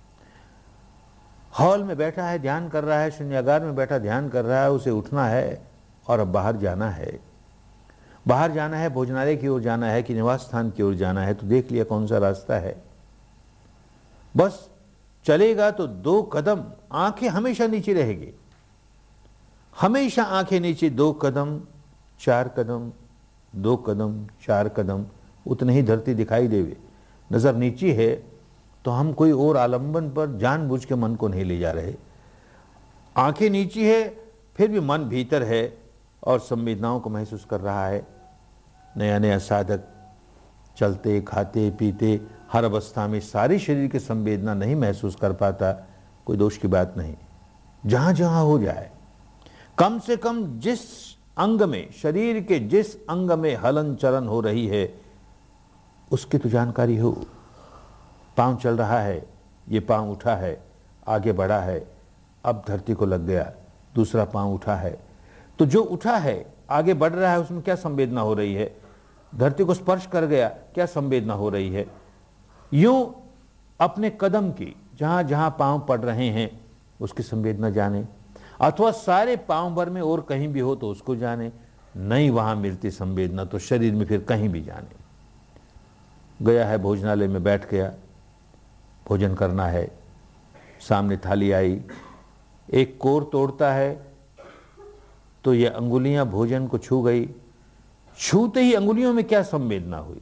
हॉल में बैठा है, ध्यान कर रहा है, शून्यागार में बैठा ध्यान कर रहा है, उसे उठना है और अब बाहर जाना है। बाहर जाना है, भोजनालय की ओर जाना है कि निवास स्थान की ओर जाना है, तो देख लिया कौन सा रास्ता है। बस चलेगा तो 2 कदम, आंखें हमेशा नीचे रहेगी, हमेशा आंखें नीचे, 2 कदम 4 कदम, 2 कदम 4 कदम, उतने ही धरती दिखाई देवे। नजर नीची है तो हम कोई और आलंबन पर जानबूझ के मन को नहीं ले जा रहे। आंखें नीची है फिर भी मन भीतर है और संवेदनाओं को महसूस कर रहा है। नया नया साधक चलते खाते पीते हर अवस्था में सारी शरीर की संवेदना नहीं महसूस कर पाता, कोई दोष की बात नहीं, जहां जहां हो जाए, कम से कम जिस अंग में, शरीर के जिस अंग में हलन चलन हो रही है उसकी तो जानकारी हो। पांव चल रहा है, ये पांव उठा है, आगे बढ़ा है, अब धरती को लग गया, दूसरा पांव उठा है, तो जो उठा है आगे बढ़ रहा है उसमें क्या संवेदना हो रही है, धरती को स्पर्श कर गया क्या संवेदना हो रही है। यूं अपने कदम की जहां जहां पांव पड़ रहे हैं उसकी संवेदना जाने, अथवा सारे पांव भर में और कहीं भी हो तो उसको जाने, नहीं वहां मिलती संवेदना तो शरीर में फिर कहीं भी जाने। गया है भोजनालय में, बैठ गया, भोजन करना है, सामने थाली आई, एक कोर तोड़ता है तो ये अंगुलियां भोजन को छू गई, छूते ही अंगुलियों में क्या संवेदना हुई।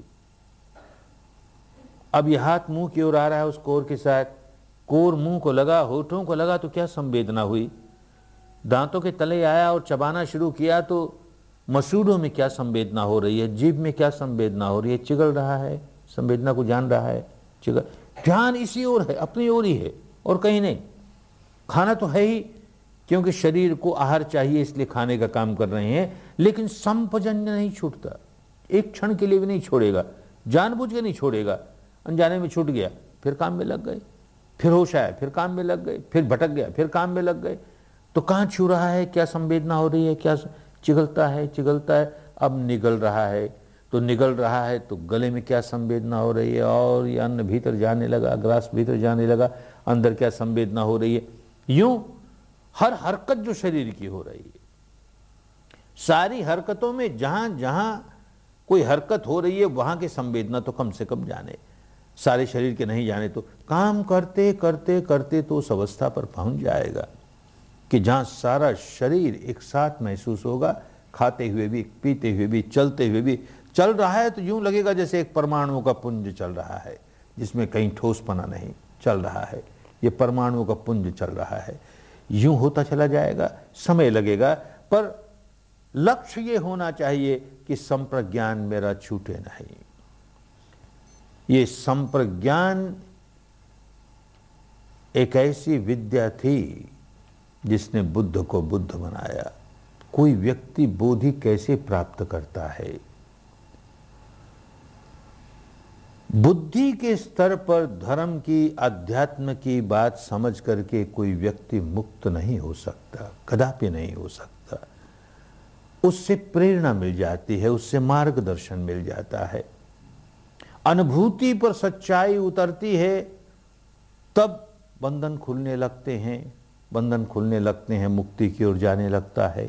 अब ये हाथ मुंह की ओर आ रहा है उस कोर के साथ, कोर मुंह को लगा, होठों को लगा तो क्या संवेदना हुई। दांतों के तले आया और चबाना शुरू किया तो मसूड़ों में क्या संवेदना हो रही है, जीभ में क्या संवेदना हो रही है, चिगल रहा है, संवेदना को जान रहा है, चिगल। ध्यान इसी ओर है, अपनी ओर ही है और कहीं नहीं। खाना तो है ही, क्योंकि शरीर को आहार चाहिए इसलिए खाने का काम कर रहे हैं, लेकिन संपजन्य नहीं छूटता, एक क्षण के लिए भी नहीं छोड़ेगा, जानबूझ के नहीं छोड़ेगा। अनजाने में छूट गया, फिर काम में लग गए, फिर होश आया, फिर काम में लग गए, फिर भटक गया, फिर काम में लग गए। तो कहाँ छू रहा है, क्या संवेदना हो रही है, क्या चिगलता है, चिगलता है, अब निगल रहा है, तो निगल रहा है तो गले में क्या संवेदना हो रही है, और ये अन्न भीतर जाने लगा, ग्रास भीतर जाने लगा, अंदर क्या संवेदना हो रही है। यूं हर हरकत जो शरीर की हो रही है, सारी हरकतों में जहां जहां कोई हरकत हो रही है वहां की संवेदना तो कम से कम जाने, सारे शरीर के नहीं जाने तो काम करते करते करते तो उस अवस्था पर पहुंच जाएगा कि जहां सारा शरीर एक साथ महसूस होगा, खाते हुए भी, पीते हुए भी, चलते हुए भी, चल रहा है तो यूं लगेगा जैसे एक परमाणु का पुंज चल रहा है, जिसमें कहीं ठोसपना नहीं, चल रहा है, ये परमाणु का पुंज चल रहा है। यूं होता चला जाएगा, समय लगेगा, पर लक्ष्य ये होना चाहिए कि संप्रज्ञान मेरा छूटे नहीं। ये संप्रज्ञान एक ऐसी विद्या थी जिसने बुद्ध को बुद्ध बनाया। कोई व्यक्ति बोधि कैसे प्राप्त करता है? बुद्धि के स्तर पर धर्म की, अध्यात्म की बात समझ करके कोई व्यक्ति मुक्त नहीं हो सकता, कदापि नहीं हो सकता। उससे प्रेरणा मिल जाती है, उससे मार्गदर्शन मिल जाता है, अनुभूति पर सच्चाई उतरती है, तब बंधन खुलने लगते हैं, बंधन खुलने लगते हैं, मुक्ति की ओर जाने लगता है।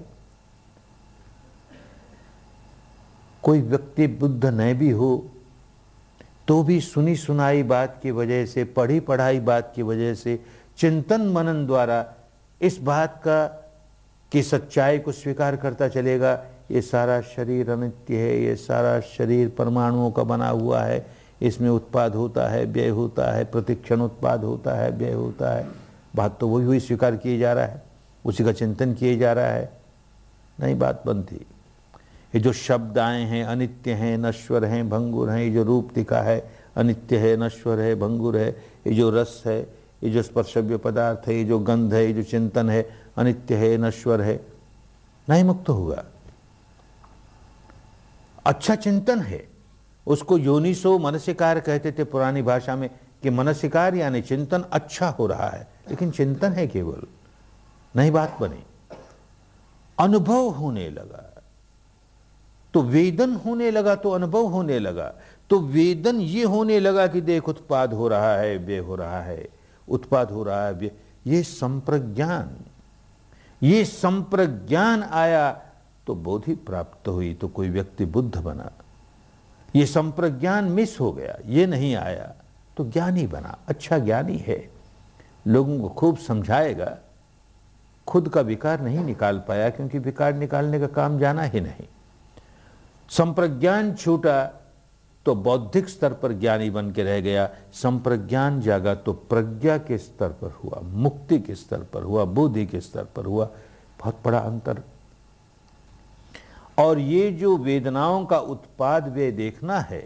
कोई व्यक्ति बुद्ध न भी हो तो भी सुनी सुनाई बात की वजह से, पढ़ी पढ़ाई बात की वजह से, चिंतन मनन द्वारा इस बात का कि सच्चाई को स्वीकार करता चलेगा, ये सारा शरीर अनित्य है, ये सारा शरीर परमाणुओं का बना हुआ है, इसमें उत्पाद होता है, व्यय होता है, प्रतिक्षण उत्पाद होता है, व्यय होता है। बात तो वही हुई, स्वीकार किए जा रहा है, उसी का चिंतन किए जा रहा है, नहीं बात बनती। ये जो शब्द आए हैं, अनित्य हैं, नश्वर हैं, भंगुर हैं, ये जो रूप दिखा है, अनित्य है, नश्वर है, भंगुर है, ये जो रस है, ये जो स्पर्शव्य पदार्थ है, ये जो गंध है, ये जो चिंतन है, अनित्य है, नश्वर है, नहीं मुक्त होगा। अच्छा चिंतन है, उसको योनिसो मनसिकार कहते थे पुरानी भाषा में, कि मनसिकार यानी चिंतन अच्छा हो रहा है, लेकिन चिंतन है केवल, नहीं बात बनी। अनुभव होने लगा तो वेदन होने लगा, तो अनुभव होने लगा तो वेदन ये होने लगा कि देख उत्पाद हो रहा है, व्यय हो रहा है, उत्पाद हो रहा है, व्यय। ये संप्रज्ञान आया तो बोधि प्राप्त हुई, तो कोई व्यक्ति बुद्ध बना। ये संप्रज्ञान मिस हो गया, ये नहीं आया तो ज्ञानी बना। अच्छा ज्ञानी है, लोगों को खूब समझाएगा, खुद का विकार नहीं निकाल पाया, क्योंकि विकार निकालने का काम जाना ही नहीं। संप्रज्ञान छूटा तो बौद्धिक स्तर पर ज्ञानी बन के रह गया, संप्रज्ञान जागा तो प्रज्ञा के स्तर पर हुआ, मुक्ति के स्तर पर हुआ, बुद्धि के स्तर पर हुआ। बहुत बड़ा अंतर। और ये जो वेदनाओं का उत्पाद वे देखना है,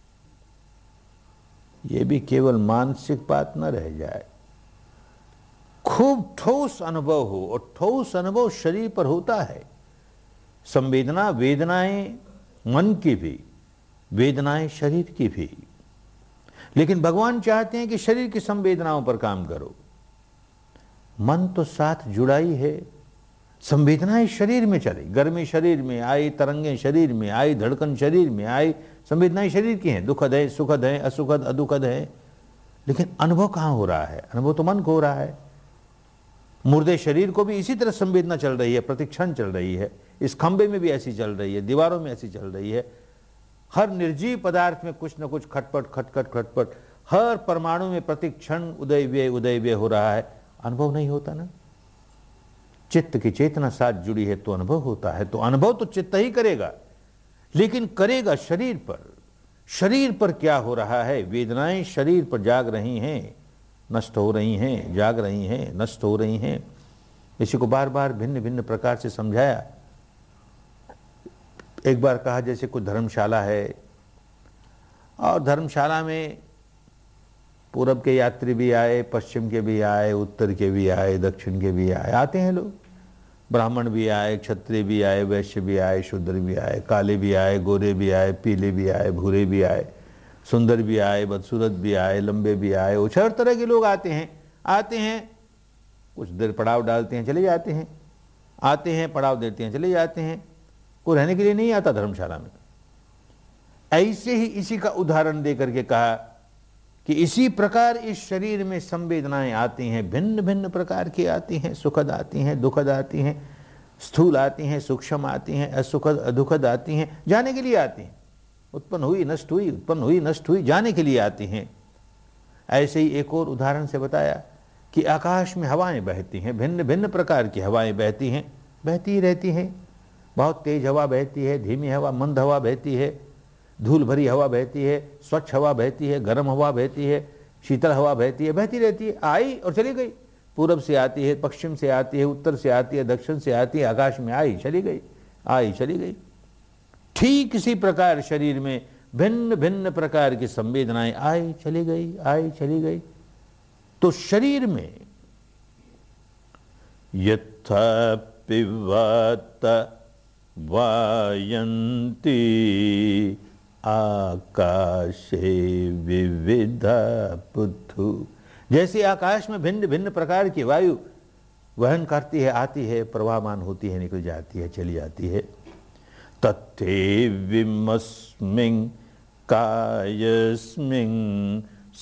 ये भी केवल मानसिक बात न रह जाए, खूब ठोस अनुभव हो। और ठोस अनुभव शरीर पर होता है। संवेदना, वेदनाएं मन की भी, वेदनाएं शरीर की भी, लेकिन भगवान चाहते हैं कि शरीर की संवेदनाओं पर काम करो। मन तो साथ जुड़ा ही है, संवेदनाएं शरीर में चले, गर्मी शरीर में आई, तरंगें शरीर में आई, धड़कन शरीर में आई, संवेदनाएं शरीर की हैं, दुखद है, सुखद है, असुखद, अदुखद है, लेकिन अनुभव कहां हो रहा है? अनुभव तो मन को हो रहा है। मुर्दे शरीर को भी इसी तरह संवेदना चल रही है, प्रतिक्षण चल रही है, इस खंबे में भी ऐसी चल रही है, दीवारों में ऐसी चल रही है, हर निर्जीव पदार्थ में कुछ न कुछ खटपट खटखट खटपट, हर परमाणु में प्रतिक्षण उदय व्यय हो रहा है। अनुभव नहीं होता ना। चित्त की चेतना साथ जुड़ी है तो अनुभव होता है। तो अनुभव तो चित्त ही करेगा, लेकिन करेगा शरीर पर। शरीर पर क्या हो रहा है? वेदनाएं शरीर पर जाग रही हैं, नष्ट हो रही हैं, जाग रही हैं, नष्ट हो रही हैं। इसी को बार बार भिन्न भिन्न प्रकार से समझाया। एक बार कहा जैसे कोई धर्मशाला है और धर्मशाला में पूरब के यात्री भी आए, पश्चिम के भी आए, उत्तर के भी आए, दक्षिण के भी आए, आते हैं लोग। ब्राह्मण भी आए, क्षत्रिय भी आए, वैश्य भी आए, शूद्र भी आए, काले भी आए, गोरे भी आए, पीले भी आए, भूरे भी आए, सुंदर भी आए, बदसूरत भी आए, लंबे भी आए, कुछ हर तरह के लोग आते हैं। कुछ देर पड़ाव डालते हैं, चले जाते हैं, आते हैं, पड़ाव देते हैं, चले जाते हैं। कोई रहने के लिए नहीं आता धर्मशाला में। ऐसे ही इसी का उदाहरण देकर के कहा कि इसी प्रकार इस शरीर में संवेदनाएं आती हैं, भिन्न भिन्न प्रकार की आती हैं, सुखद आती हैं, दुखद आती हैं, स्थूल आती हैं, सूक्ष्म आती हैं, असुखद अदुखद आती हैं, जाने के लिए आती हैं। उत्पन्न हुई नष्ट हुई, उत्पन्न हुई नष्ट हुई, जाने के लिए आती हैं। ऐसे ही एक और उदाहरण से बताया कि आकाश में हवाएं बहती हैं, भिन्न भिन्न प्रकार की हवाएं बहती हैं, बहती ही रहती हैं। बहुत तेज हवा बहती है, धीमी हवा, मंद हवा बहती है, धूल भरी हवा बहती है, स्वच्छ हवा बहती है, गर्म हवा बहती है, शीतल हवा बहती है, बहती रहती है, आई और चली गई। पूरब से आती है, पश्चिम से आती है, उत्तर से आती है, दक्षिण से आती है, आकाश में आई चली गई, आई चली गई। ठीक इसी प्रकार शरीर में भिन्न भिन्न प्रकार की संवेदनाएं आई चली गई, आई चली गई। तो शरीर में यथा पिबत वायन्ति आकाशे विविधा पुथु, जैसे आकाश में भिन्न भिन्न प्रकार की वायु वहन करती है, आती है, प्रवाहमान होती है, निकल जाती है, चली जाती है। तथैवमस्मिन् कायस्मिन्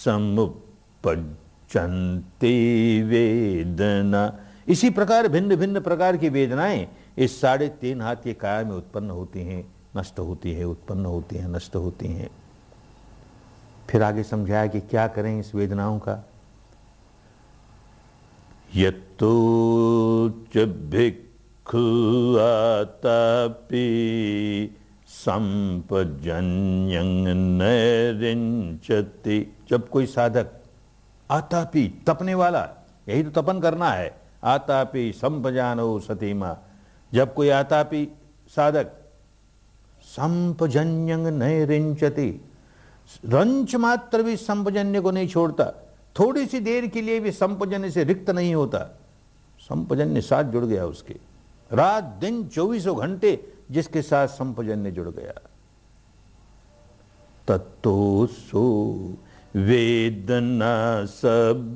समुपपद्यन्ते वेदना, इसी प्रकार भिन्न भिन्न प्रकार की वेदनाएं इस 3.5 हाथ के काया में उत्पन्न होती हैं, नष्ट होती है, उत्पन्न होती हैं, नष्ट होती हैं। फिर आगे समझाया कि क्या करें इस वेदनाओं का। यतो च भिक्खु आतापि संपजन्यं नैरिञ्चति, जब कोई साधक आतापि तपने वाला, यही तो तपन करना है, आतापि संपजानो सतीमा, जब कोई आतापि साधक संपजन्यं नैरिञ्चति, रंच मात्र भी संपजन्य को नहीं छोड़ता, थोड़ी सी देर के लिए भी संपजन्य से रिक्त नहीं होता, संपजन्य साथ जुड़ गया उसके, रात दिन 24 घंटे जिसके साथ संपजन्य जुड़ गया। तत्तोसो वेदना सब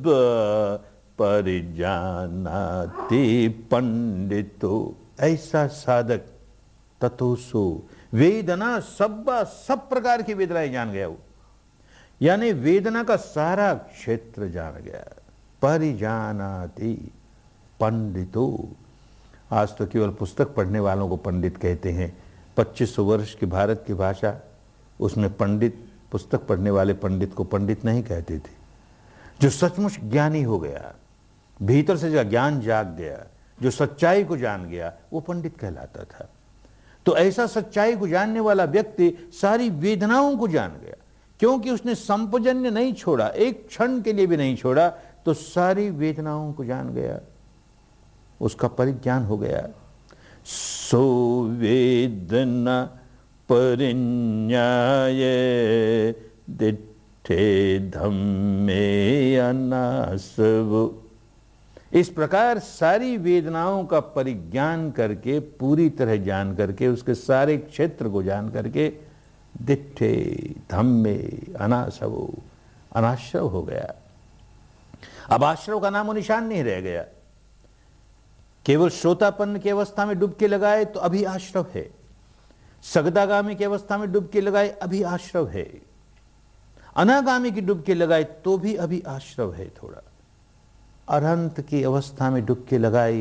परिजानाति पंडितो, ऐसा साधक ततोसो वेदना सब प्रकार की वेदनाएं जान गया वो, यानी वेदना का सारा क्षेत्र जान गया। परिजानाति पंडितो, आज तो केवल पुस्तक पढ़ने वालों को पंडित कहते हैं। 2500 वर्ष की भारत की भाषा, उसमें पंडित, पुस्तक पढ़ने वाले पंडित को पंडित नहीं कहते थे। जो सचमुच ज्ञानी हो गया, भीतर से जो ज्ञान जाग गया, जो सच्चाई को जान गया, वो पंडित कहलाता था। तो ऐसा सच्चाई को जानने वाला व्यक्ति सारी वेदनाओं को जान गया, क्योंकि उसने संपजन्य नहीं छोड़ा, एक क्षण के लिए भी नहीं छोड़ा, तो सारी वेदनाओं को जान गया, उसका परिज्ञान हो गया। सो वेदना परिज्ञाय दिट्ठे धम्मे अनासवो, इस प्रकार सारी वेदनाओं का परिज्ञान करके, पूरी तरह जान करके, उसके सारे क्षेत्र को जान करके, दिट्ठे धम्मे अनासवो, अनाश्रव हो गया। अब आश्रव का नामो निशान नहीं रह गया। केवल श्रोतापन्न की अवस्था में डुबकी लगाए तो अभी आश्रव है, सगदागामी की अवस्था में डुबकी लगाए अभी आश्रव है, अनागामी की डुबकी लगाए तो भी अभी आश्रव है थोड़ा, अरहंत की अवस्था में डुबकी लगाई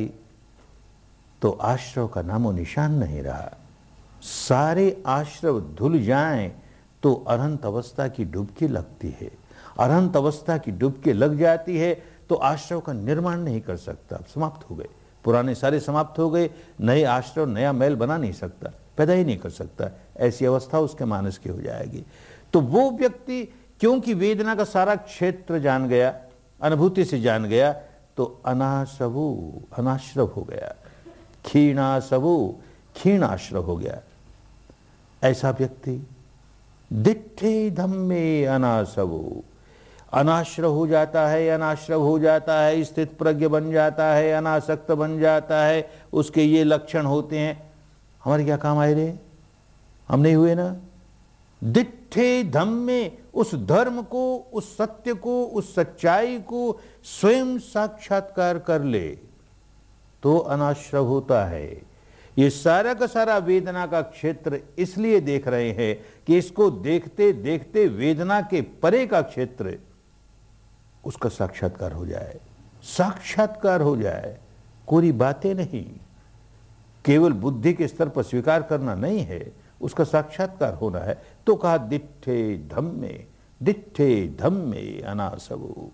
तो आश्रव का नामो निशान नहीं रहा। सारे आश्रव धुल जाएं तो अरहंत अवस्था की डुबकी लगती है। अरहंत अवस्था की डुबकी लग जाती है तो आश्रव का निर्माण नहीं कर सकता, समाप्त हो गए, पुराने सारे समाप्त हो गए, नए आश्रव, नया महल बना नहीं सकता, पैदा ही नहीं कर सकता। ऐसी अवस्था उसके मानस की हो जाएगी। तो वो व्यक्ति क्योंकि वेदना का सारा क्षेत्र जान गया, अनुभूति से जान गया, तो अनासवो, अनाश्रव हो गया, क्षीणासवो, क्षीणाश्रव हो गया। ऐसा व्यक्ति दिट्ठे धम्मे अनासवो, अनाश्रव हो जाता है, अनाश्रव हो जाता है, स्थित प्रज्ञ बन जाता है, अनासक्त बन जाता है। उसके ये लक्षण होते हैं। हमारे क्या काम आए रे, हम नहीं हुए ना। दिट्ठे धम्मे, उस धर्म को, उस सत्य को, उस सच्चाई को स्वयं साक्षात्कार कर ले तो अनाश्रव होता है। ये सारा का सारा वेदना का क्षेत्र इसलिए देख रहे हैं कि इसको देखते देखते वेदना के परे का क्षेत्र उसका साक्षात्कार हो जाए, साक्षात्कार हो जाए। कोई बातें नहीं, केवल बुद्धि के स्तर पर स्वीकार करना नहीं है, उसका साक्षात्कार होना है। तो कहा दिट्ठे धम्मे, दिट्ठे धम्मे अनासवो,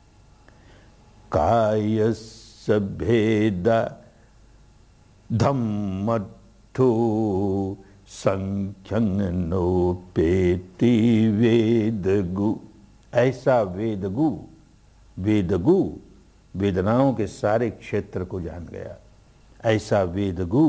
कायस्य भेद धम्मठो संख्यं नोपेति वेदगु। ऐसा वेदगु, वेदगु वेदनाओं के सारे क्षेत्र को जान गया, ऐसा वेदगु।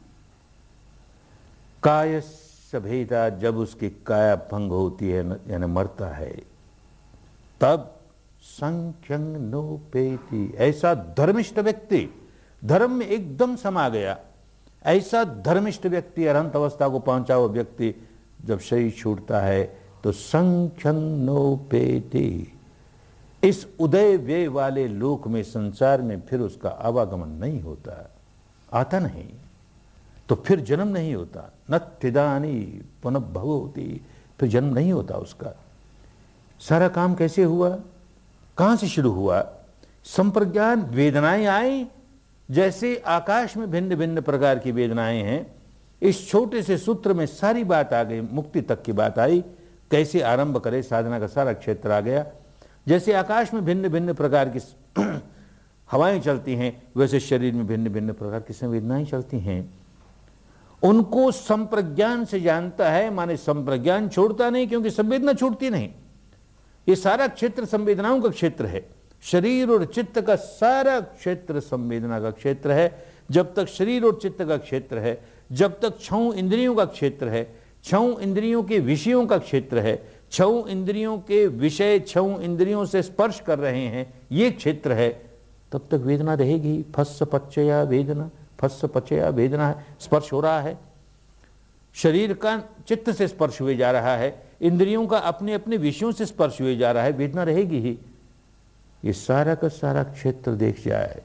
कायस्य भेदा, जब उसकी काया भंग होती है यानी मरता है, तब संख्यं नोपेति, ऐसा धर्मिष्ठ व्यक्ति, धर्म में एकदम समा गया, ऐसा धर्मिष्ठ व्यक्ति, अरहंत अवस्था को पहुंचा हुआ व्यक्ति जब शरीर छूटता है तो संख्यं नोपेति, इस उदय व्यय वाले लोक में, संसार में फिर उसका आवागमन नहीं होता, आता नहीं, तो फिर जन्म नहीं होता। नत्थिदानी पुनर्भवति, फिर जन्म नहीं होता उसका। सारा काम कैसे हुआ, कहां से शुरू हुआ? संप्रज्ञान वेदनाएं आई, जैसे आकाश में भिन्न भिन्न प्रकार की वेदनाएं हैं, इस छोटे से सूत्र में सारी बात आ गई, मुक्ति तक की बात आई। कैसे आरंभ करे, साधना का सारा क्षेत्र आ गया। जैसे आकाश में भिन्न भिन्न प्रकार की हवाएं चलती हैं, वैसे शरीर में भिन्न भिन्न प्रकार की संवेदनाएं चलती हैं। उनको संप्रज्ञान से जानता है, माने संप्रज्ञान छोड़ता नहीं, क्योंकि संवेदना छूटती नहीं। ये सारा क्षेत्र संवेदनाओं का क्षेत्र है। शरीर और चित्त का सारा क्षेत्र संवेदना का क्षेत्र है। जब तक शरीर और चित्त का क्षेत्र है, जब तक छह इंद्रियों का क्षेत्र है, छह इंद्रियों के विषयों का क्षेत्र है, छह इंद्रियों के विषय छह इंद्रियों से स्पर्श कर रहे हैं, ये क्षेत्र है, तब तक वेदना रहेगी। फस्स पच्चया वेदना, फस्स पच्चया वेदना है, स्पर्श हो रहा है। शरीर का चित्त से स्पर्श हुए जा रहा है, इंद्रियों का अपने अपने विषयों से स्पर्श हुए जा रहा है, वेदना रहेगी ही। ये सारा का सारा क्षेत्र देख जाए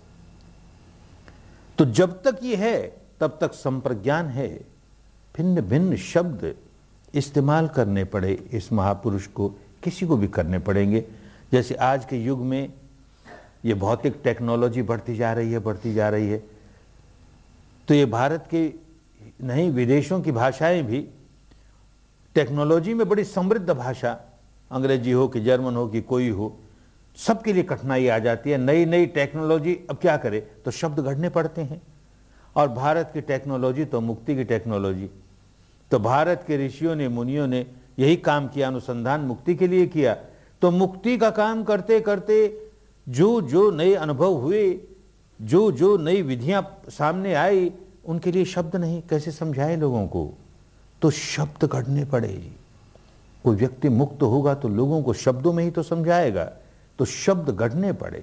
तो जब तक ये है तब तक संप्रज्ञान है। भिन्न भिन्न शब्द इस्तेमाल करने पड़े इस महापुरुष को, किसी को भी करने पड़ेंगे। जैसे आज के युग में ये भौतिक टेक्नोलॉजी बढ़ती जा रही है, बढ़ती जा रही है, तो ये भारत के नहीं विदेशों की भाषाएं भी टेक्नोलॉजी में बड़ी समृद्ध भाषा, अंग्रेजी हो कि जर्मन हो कि कोई हो, सबके लिए कठिनाई आ जाती है। नई नई टेक्नोलॉजी, अब क्या करे, तो शब्द गढ़ने पड़ते हैं। और भारत की टेक्नोलॉजी तो मुक्ति की टेक्नोलॉजी, तो भारत के ऋषियों ने मुनियों ने यही काम किया, अनुसंधान मुक्ति के लिए किया। तो मुक्ति का काम करते करते जो जो नए अनुभव हुए, जो जो नई विधियां सामने आई, उनके लिए शब्द नहीं, कैसे समझाए लोगों को, तो शब्द गढ़ने पड़े। कोई व्यक्ति मुक्त होगा तो लोगों को शब्दों में ही तो समझाएगा, तो शब्द गढ़ने पड़े।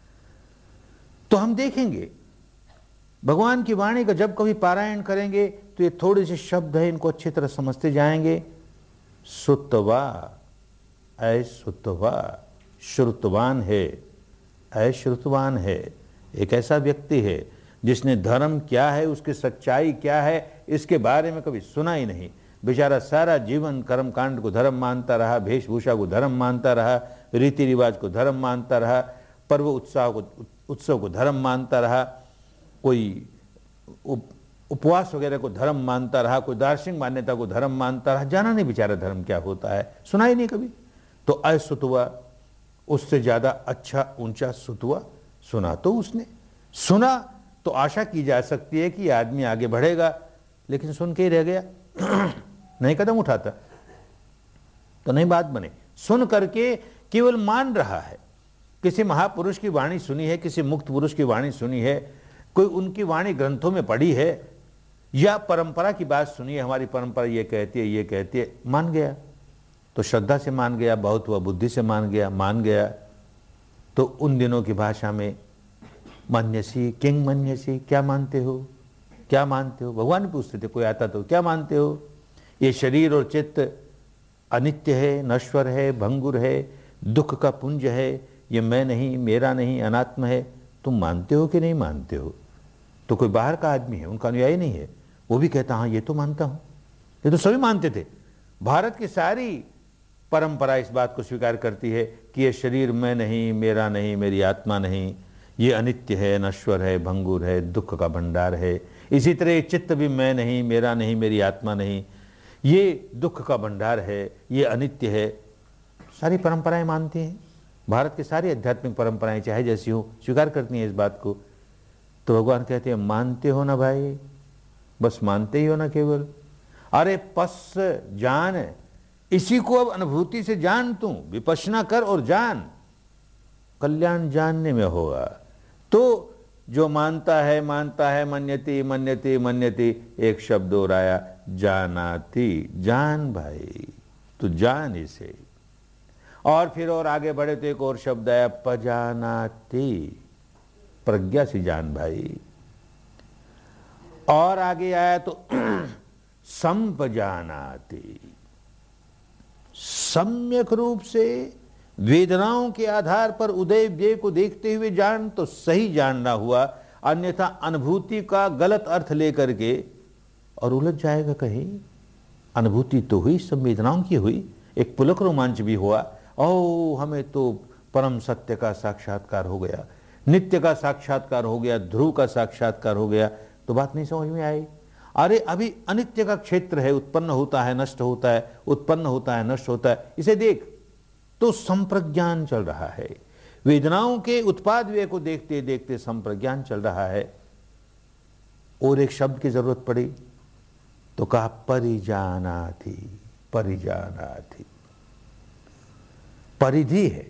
तो हम देखेंगे भगवान की वाणी का जब कभी पारायण करेंगे तो ये थोड़े से शब्द है, इनको अच्छी तरह समझते जाएंगे। सुतवा, अश्रुतवा, श्रुतवान है, अश्रुतवान है। एक ऐसा व्यक्ति है जिसने धर्म क्या है, उसकी सच्चाई क्या है, इसके बारे में कभी सुना ही नहीं। बेचारा सारा जीवन कर्मकांड को धर्म मानता रहा, वेशभूषा को धर्म मानता रहा, रीति रिवाज को धर्म मानता रहा, पर्व उत्सव को धर्म मानता रहा, कोई उपवास वगैरह को धर्म मानता रहा, कोई दार्शनिक मान्यता को धर्म मानता रहा। जाना नहीं बेचारा धर्म क्या होता है, सुना ही नहीं कभी। तो असुतवा, उससे ज्यादा अच्छा ऊंचा सुतवा सुना तो उसने। सुना तो आशा की जा सकती है कि आदमी आगे बढ़ेगा, लेकिन सुन के ही रह गया, नहीं कदम उठाता तो नहीं बात बने। सुन करके केवल मान रहा है। किसी महापुरुष की वाणी सुनी है, किसी मुक्त पुरुष की वाणी सुनी है, कोई उनकी वाणी ग्रंथों में पढ़ी है, या परंपरा की बात सुनी है, हमारी परंपरा ये कहती है, ये कहती है, मान गया तो श्रद्धा से मान गया, बहुत हुआ बुद्धि से मान गया। तो उन दिनों की भाषा में मन्यसी, किंग मन्यसी, क्या मानते हो, क्या मानते हो, भगवान पूछते थे, कोई आता तो क्या मानते हो। ये शरीर और चित्त अनित्य है, नश्वर है, भंगुर है, दुख का पुंज है, ये मैं नहीं, मेरा नहीं, अनात्म है। तुम मानते हो कि नहीं मानते हो? तो कोई बाहर का आदमी है, उनका अनुयायी नहीं है, वो भी कहता हाँ ये तो मानता हूं। ये तो सभी मानते थे। भारत की सारी परंपरा इस बात को स्वीकार करती है कि ये शरीर मैं नहीं, मेरा नहीं, मेरी आत्मा नहीं, ये अनित्य है, नश्वर है, भंगुर है, दुख का भंडार है। इसी तरह चित्त भी मैं नहीं, मेरा नहीं, मेरी आत्मा नहीं, ये दुख का भंडार है, ये अनित्य है। सारी परंपराएं मानती हैं, भारत की सारी आध्यात्मिक परंपराएं चाहे जैसी हो स्वीकार करती हैं इस बात को। तो भगवान कहते हैं मानते हो ना भाई, बस मानते ही हो ना केवल। अरे पस जान, इसी को अब अनुभूति से जान, तू विपश्यना कर और जान, कल्याण जानने में होगा। तो जो मानता है मन्यति मन्यति मन्यति, एक शब्द और आया जानाति, जान भाई तू जान इसे। और फिर और आगे बढ़े तो एक और शब्द आया पजानाति, प्रज्ञा से जान भाई। और आगे आया तो संपजानाति, सम्यक रूप से वेदनाओं के आधार पर उदय व्यय को देखते हुए जान, तो सही जानना हुआ, अन्यथा अनुभूति का गलत अर्थ लेकर के और उलझ जाएगा कहीं। अनुभूति तो हुई, संवेदनाओं की हुई, एक पुलक रोमांच भी हुआ, ओ हमें तो परम सत्य का साक्षात्कार हो गया, नित्य का साक्षात्कार हो गया, ध्रुव का साक्षात्कार हो गया, तो बात नहीं समझ में आई। अरे अभी अनित्य का क्षेत्र है, उत्पन्न होता है नष्ट होता है, उत्पन्न होता है नष्ट होता है, इसे देख। तो संप्रज्ञान चल रहा है, वेदनाओं के उत्पाद व्यय को देखते देखते संप्रज्ञान चल रहा है। और एक शब्द की जरूरत पड़ी तो कहा परिजानाति, परिजानाति, परिधि है,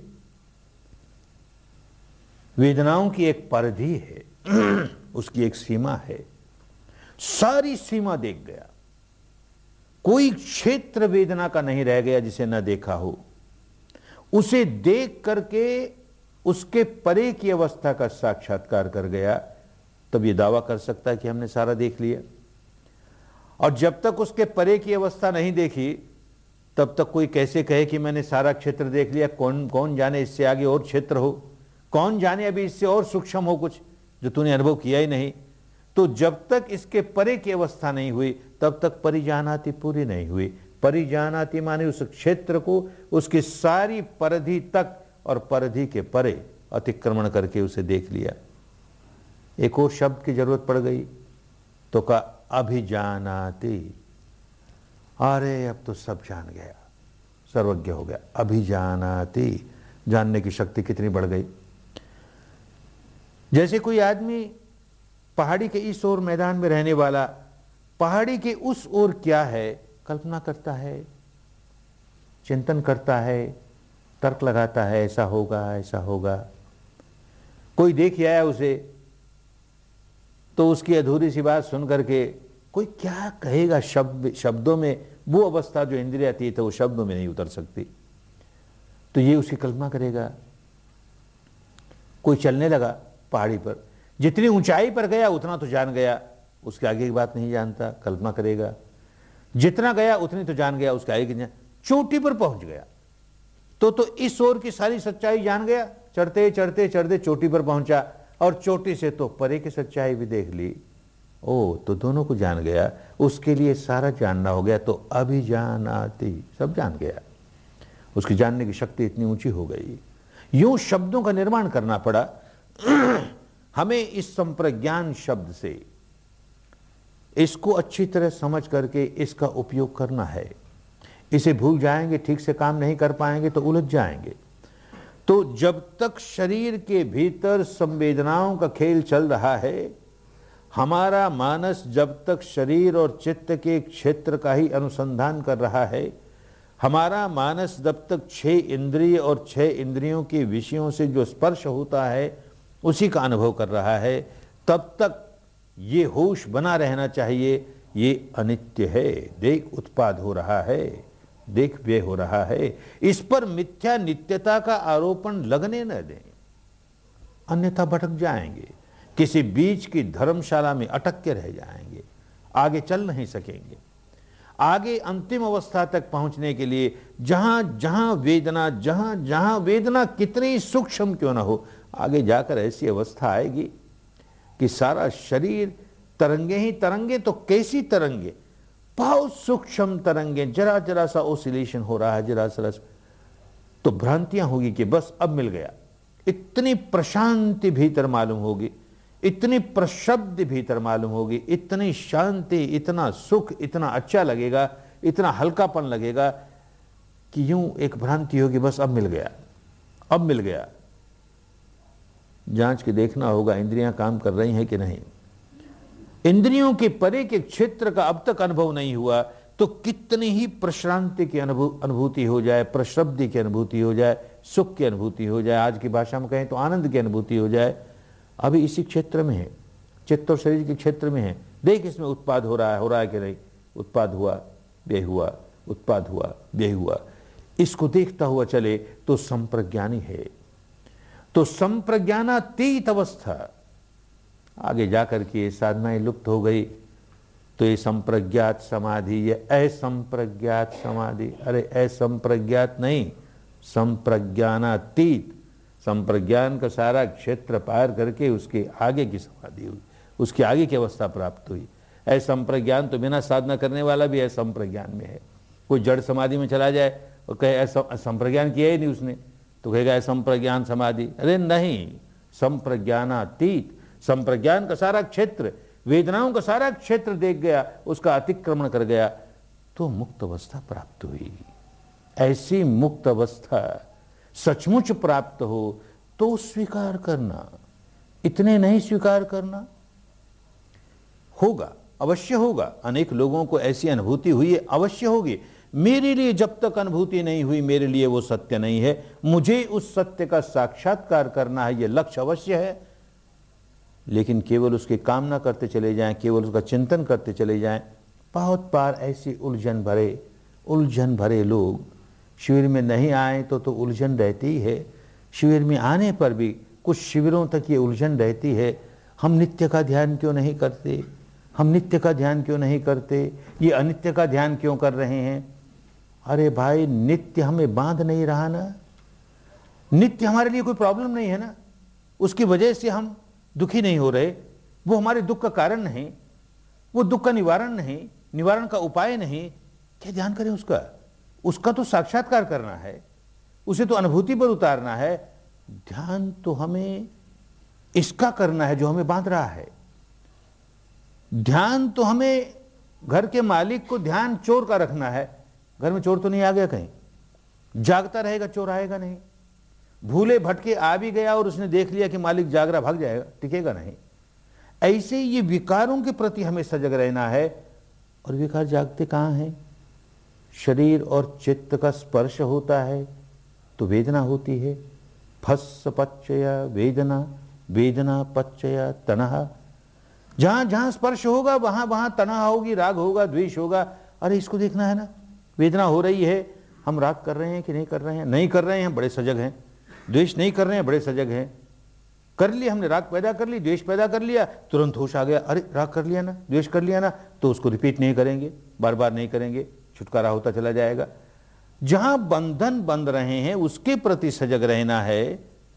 वेदनाओं की एक परिधि है, उसकी एक सीमा है, सारी सीमा देख गया, कोई क्षेत्र वेदना का नहीं रह गया जिसे न देखा हो। उसे देख करके उसके परे की अवस्था का साक्षात्कार कर गया, तब ये दावा कर सकता है कि हमने सारा देख लिया। और जब तक उसके परे की अवस्था नहीं देखी, तब तक कोई कैसे कहे कि मैंने सारा क्षेत्र देख लिया। कौन जाने इससे आगे और क्षेत्र हो, कौन जाने अभी इससे और सूक्ष्म हो कुछ जो तूने अनुभव किया ही नहीं। तो जब तक इसके परे की अवस्था नहीं हुई, तब तक परिजानाति पूरी नहीं हुई। परिजानाति माने उस क्षेत्र को, उसकी सारी परिधि तक और परिधि के परे अतिक्रमण करके उसे देख लिया। एक और शब्द की जरूरत पड़ गई तो कहा अभिजानाति, अरे अब तो सब जान गया, सर्वज्ञ हो गया। अभिजानाति, जानने की शक्ति कितनी बढ़ गई। जैसे कोई आदमी पहाड़ी के इस ओर मैदान में रहने वाला, पहाड़ी के उस ओर क्या है कल्पना करता है, चिंतन करता है, तर्क लगाता है, ऐसा होगा ऐसा होगा। कोई देख आया उसे तो उसकी अधूरी सी बात सुन करके कोई क्या कहेगा, शब्दों में वो अवस्था जो इंद्रिय अतीत है वो शब्दों में नहीं उतर सकती, तो ये उसकी कल्पना करेगा। कोई चलने लगा पहाड़ी पर, जितनी ऊंचाई पर गया उतना तो जान गया, उसके आगे की बात नहीं जानता, कल्पना करेगा। जितना गया उतनी तो जान गया, उसके आगे की चोटी पर पहुंच गया तो इस ओर की सारी सच्चाई जान गया। चढ़ते चढ़ते चढ़ते चोटी पर पहुंचा और चोटी से तो परे की सच्चाई भी देख ली। ओ तो दोनों को जान गया, उसके लिए सारा जानना हो गया। तो अभिजानाति, सब जान गया, उसकी जानने की शक्ति इतनी ऊंची हो गई। यूं शब्दों का निर्माण करना पड़ा हमें इस संप्रज्ञान शब्द से। इसको अच्छी तरह समझ करके इसका उपयोग करना है। इसे भूल जाएंगे, ठीक से काम नहीं कर पाएंगे तो उलझ जाएंगे। तो जब तक शरीर के भीतर संवेदनाओं का खेल चल रहा है, हमारा मानस जब तक शरीर और चित्त के क्षेत्र का ही अनुसंधान कर रहा है, हमारा मानस जब तक 6 इंद्रिय और 6 इंद्रियों के विषयों से जो स्पर्श होता है उसी का अनुभव कर रहा है, तब तक ये होश बना रहना चाहिए, ये अनित्य है। देख उत्पाद हो रहा है, देख व्यय हो रहा है, इस पर मिथ्या नित्यता का आरोपण लगने न दें, अन्यथा भटक जाएंगे, किसी बीच की धर्मशाला में अटक के रह जाएंगे, आगे चल नहीं सकेंगे। आगे अंतिम अवस्था तक पहुंचने के लिए जहां जहां वेदना कितनी सूक्ष्म क्यों ना हो, आगे जाकर ऐसी अवस्था आएगी कि सारा शरीर तरंगे ही तरंगे। तो कैसी तरंगे, बहुत सूक्ष्म तरंगे, जरा जरा सा ओसिलेशन हो रहा है, जरा सा, तो भ्रांतियां होगी कि बस अब मिल गया। इतनी प्रशांति भीतर मालूम होगी, इतनी प्रशब्द भीतर मालूम होगी, इतनी शांति, इतना सुख, इतना अच्छा लगेगा, इतना हल्कापन लगेगा कि यूं एक भ्रांति होगी, बस अब मिल गया, अब मिल गया। जांच के देखना होगा इंद्रियां काम कर रही हैं कि नहीं। इंद्रियों के परे के क्षेत्र का अब तक अनुभव नहीं हुआ तो कितनी ही प्रशांति की अनुभूति हो जाए, प्रशब्दि की अनुभूति हो जाए, सुख की अनुभूति हो जाए, आज की भाषा में कहें तो आनंद की अनुभूति हो जाए। अभी इसी क्षेत्र में है, चित्त और शरीर के क्षेत्र में है। देख इसमें उत्पाद हो रहा है कि नहीं, उत्पाद हुआ, व्यय हुआ, उत्पाद हुआ, व्यय हुआ, इसको देखता हुआ चले तो संप्रज्ञानी है। तो संप्रज्ञानातीत अवस्था, आगे जाकर के साधनाएं लुप्त हो गई तो ये संप्रज्ञात समाधि, ये असंप्रज्ञात समाधि, अरे असंप्रज्ञात नहीं, संप्रज्ञानातीत, संप्रज्ञान का सारा क्षेत्र पार करके उसके आगे की समाधि हुई, उसकी आगे की अवस्था प्राप्त हुई। असंप्रज्ञान तो बिना साधना करने वाला भी असंप्रज्ञान में है। कोई जड़ समाधि में चला जाए और कहे संप्रज्ञान किया ही नहीं उसने, तो कहेगा संप्रज्ञान समाधि, अरे नहीं, संप्रज्ञानातीत, संप्रज्ञान का सारा क्षेत्र, वेदनाओं का सारा क्षेत्र देख गया, उसका अतिक्रमण कर गया तो मुक्त अवस्था प्राप्त हुई। ऐसी मुक्त अवस्था सचमुच प्राप्त हो तो स्वीकार करना, इतने नहीं स्वीकार करना, होगा, अवश्य होगा। अनेक लोगों को ऐसी अनुभूति हुई है, अवश्य होगी। मेरे लिए जब तक अनुभूति नहीं हुई, मेरे लिए वो सत्य नहीं है। मुझे उस सत्य का साक्षात्कार करना है, ये लक्ष्य अवश्य है। लेकिन केवल उसकी कामना करते चले जाएं, केवल उसका चिंतन करते चले जाएं। बहुत बार ऐसी उलझन भरे लोग शिविर में नहीं आए तो उलझन रहती ही है। शिविर में आने पर भी कुछ शिविरों तक ये उलझन रहती है, हम नित्य का ध्यान क्यों नहीं करते, हम नित्य का ध्यान क्यों नहीं करते, ये अनित्य का ध्यान क्यों कर रहे हैं। अरे भाई, नित्य हमें बांध नहीं रहा ना, नित्य हमारे लिए कोई प्रॉब्लम नहीं है ना, उसकी वजह से हम दुखी नहीं हो रहे, वो हमारे दुख का कारण नहीं, वो दुख का निवारण नहीं, निवारण का उपाय नहीं। क्या ध्यान करें उसका तो साक्षात्कार करना है, उसे तो अनुभूति पर उतारना है। ध्यान तो हमें इसका करना है जो हमें बांध रहा है। ध्यान तो हमें घर के मालिक को ध्यान चोर का रखना है। घर में चोर तो नहीं आ गया कहीं, जागता रहेगा, चोर आएगा नहीं। भूले भटके आ भी गया और उसने देख लिया कि मालिक जाग रहा, भाग जाएगा, टिकेगा नहीं। ऐसे ये विकारों के प्रति हमें सजग रहना है। और विकार जागते कहाँ हैं? शरीर और चित्त का स्पर्श होता है तो वेदना होती है। फस्स पच्चया वेदना, वेदना पच्चया तणः। जहां जहां स्पर्श होगा वहां वहां तणः होगी, राग होगा, द्वेष होगा। अरे इसको देखना है ना, वेदना हो रही है, हम राग कर रहे हैं कि नहीं कर रहे हैं? नहीं कर रहे हैं, बड़े सजग हैं। द्वेष नहीं कर रहे हैं, बड़े सजग हैं। कर लिया हमने, राग पैदा कर ली, द्वेष पैदा कर लिया, तुरंत होश आ गया, अरे राग कर लिया ना, द्वेष कर लिया ना, तो उसको रिपीट नहीं करेंगे, बार बार नहीं करेंगे, छुटकारा होता चला जाएगा। जहां बंधन बंध रहे हैं उसके प्रति सजग रहना है।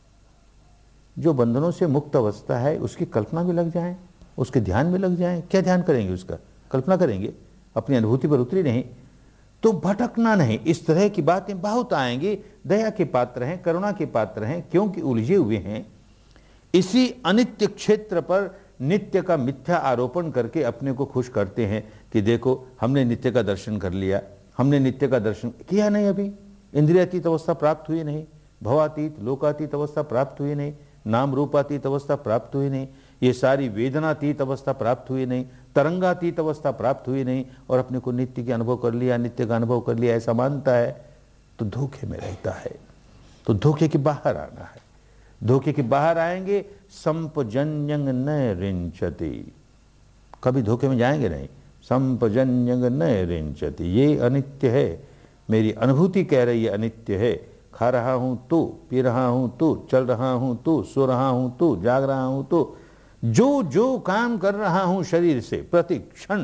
जो बंधनों से मुक्त अवस्था है उसकी कल्पना में लग जाएं, उसके ध्यान में लग जाएं। क्या ध्यान करेंगे? उसका कल्पना करेंगे, अपनी अनुभूति पर उतरी नहीं तो भटकना नहीं। इस तरह की बातें बहुत आएंगी। दया के पात्र हैं, करुणा के पात्र हैं, क्योंकि उलझे हुए हैं इसी अनित्य क्षेत्र पर। नित्य का मिथ्या आरोपण करके अपने को खुश करते हैं कि देखो हमने नित्य का दर्शन कर लिया, हमने नित्य का दर्शन किया नहीं, अभी इंद्रियातीत अवस्था प्राप्त हुई नहीं, भवातीत लोकातीत अवस्था प्राप्त हुई नहीं, नाम रूपातीत अवस्था प्राप्त हुई नहीं, ये सारी वेदनातीत अवस्था प्राप्त हुई नहीं, तरंगातीत अवस्था प्राप्त हुई नहीं, और अपने को नित्य का अनुभव कर लिया, नित्य का अनुभव कर लिया ऐसा मानता है तो धोखे में रहता है। तो धोखे के बाहर आना है। धोखे के बाहर आएंगे, संपजन्यंग न रिंचति, कभी धोखे में जाएंगे नहीं। संपजन्यंग न रिंचति, ये अनित्य है, मेरी अनुभूति कह रही है अनित्य है। खा रहा हूं तो, पी रहा हूं तो, चल रहा हूं तो, सो रहा हूं तो, जाग रहा हूं तो, जो जो काम कर रहा हूं शरीर से प्रति क्षण,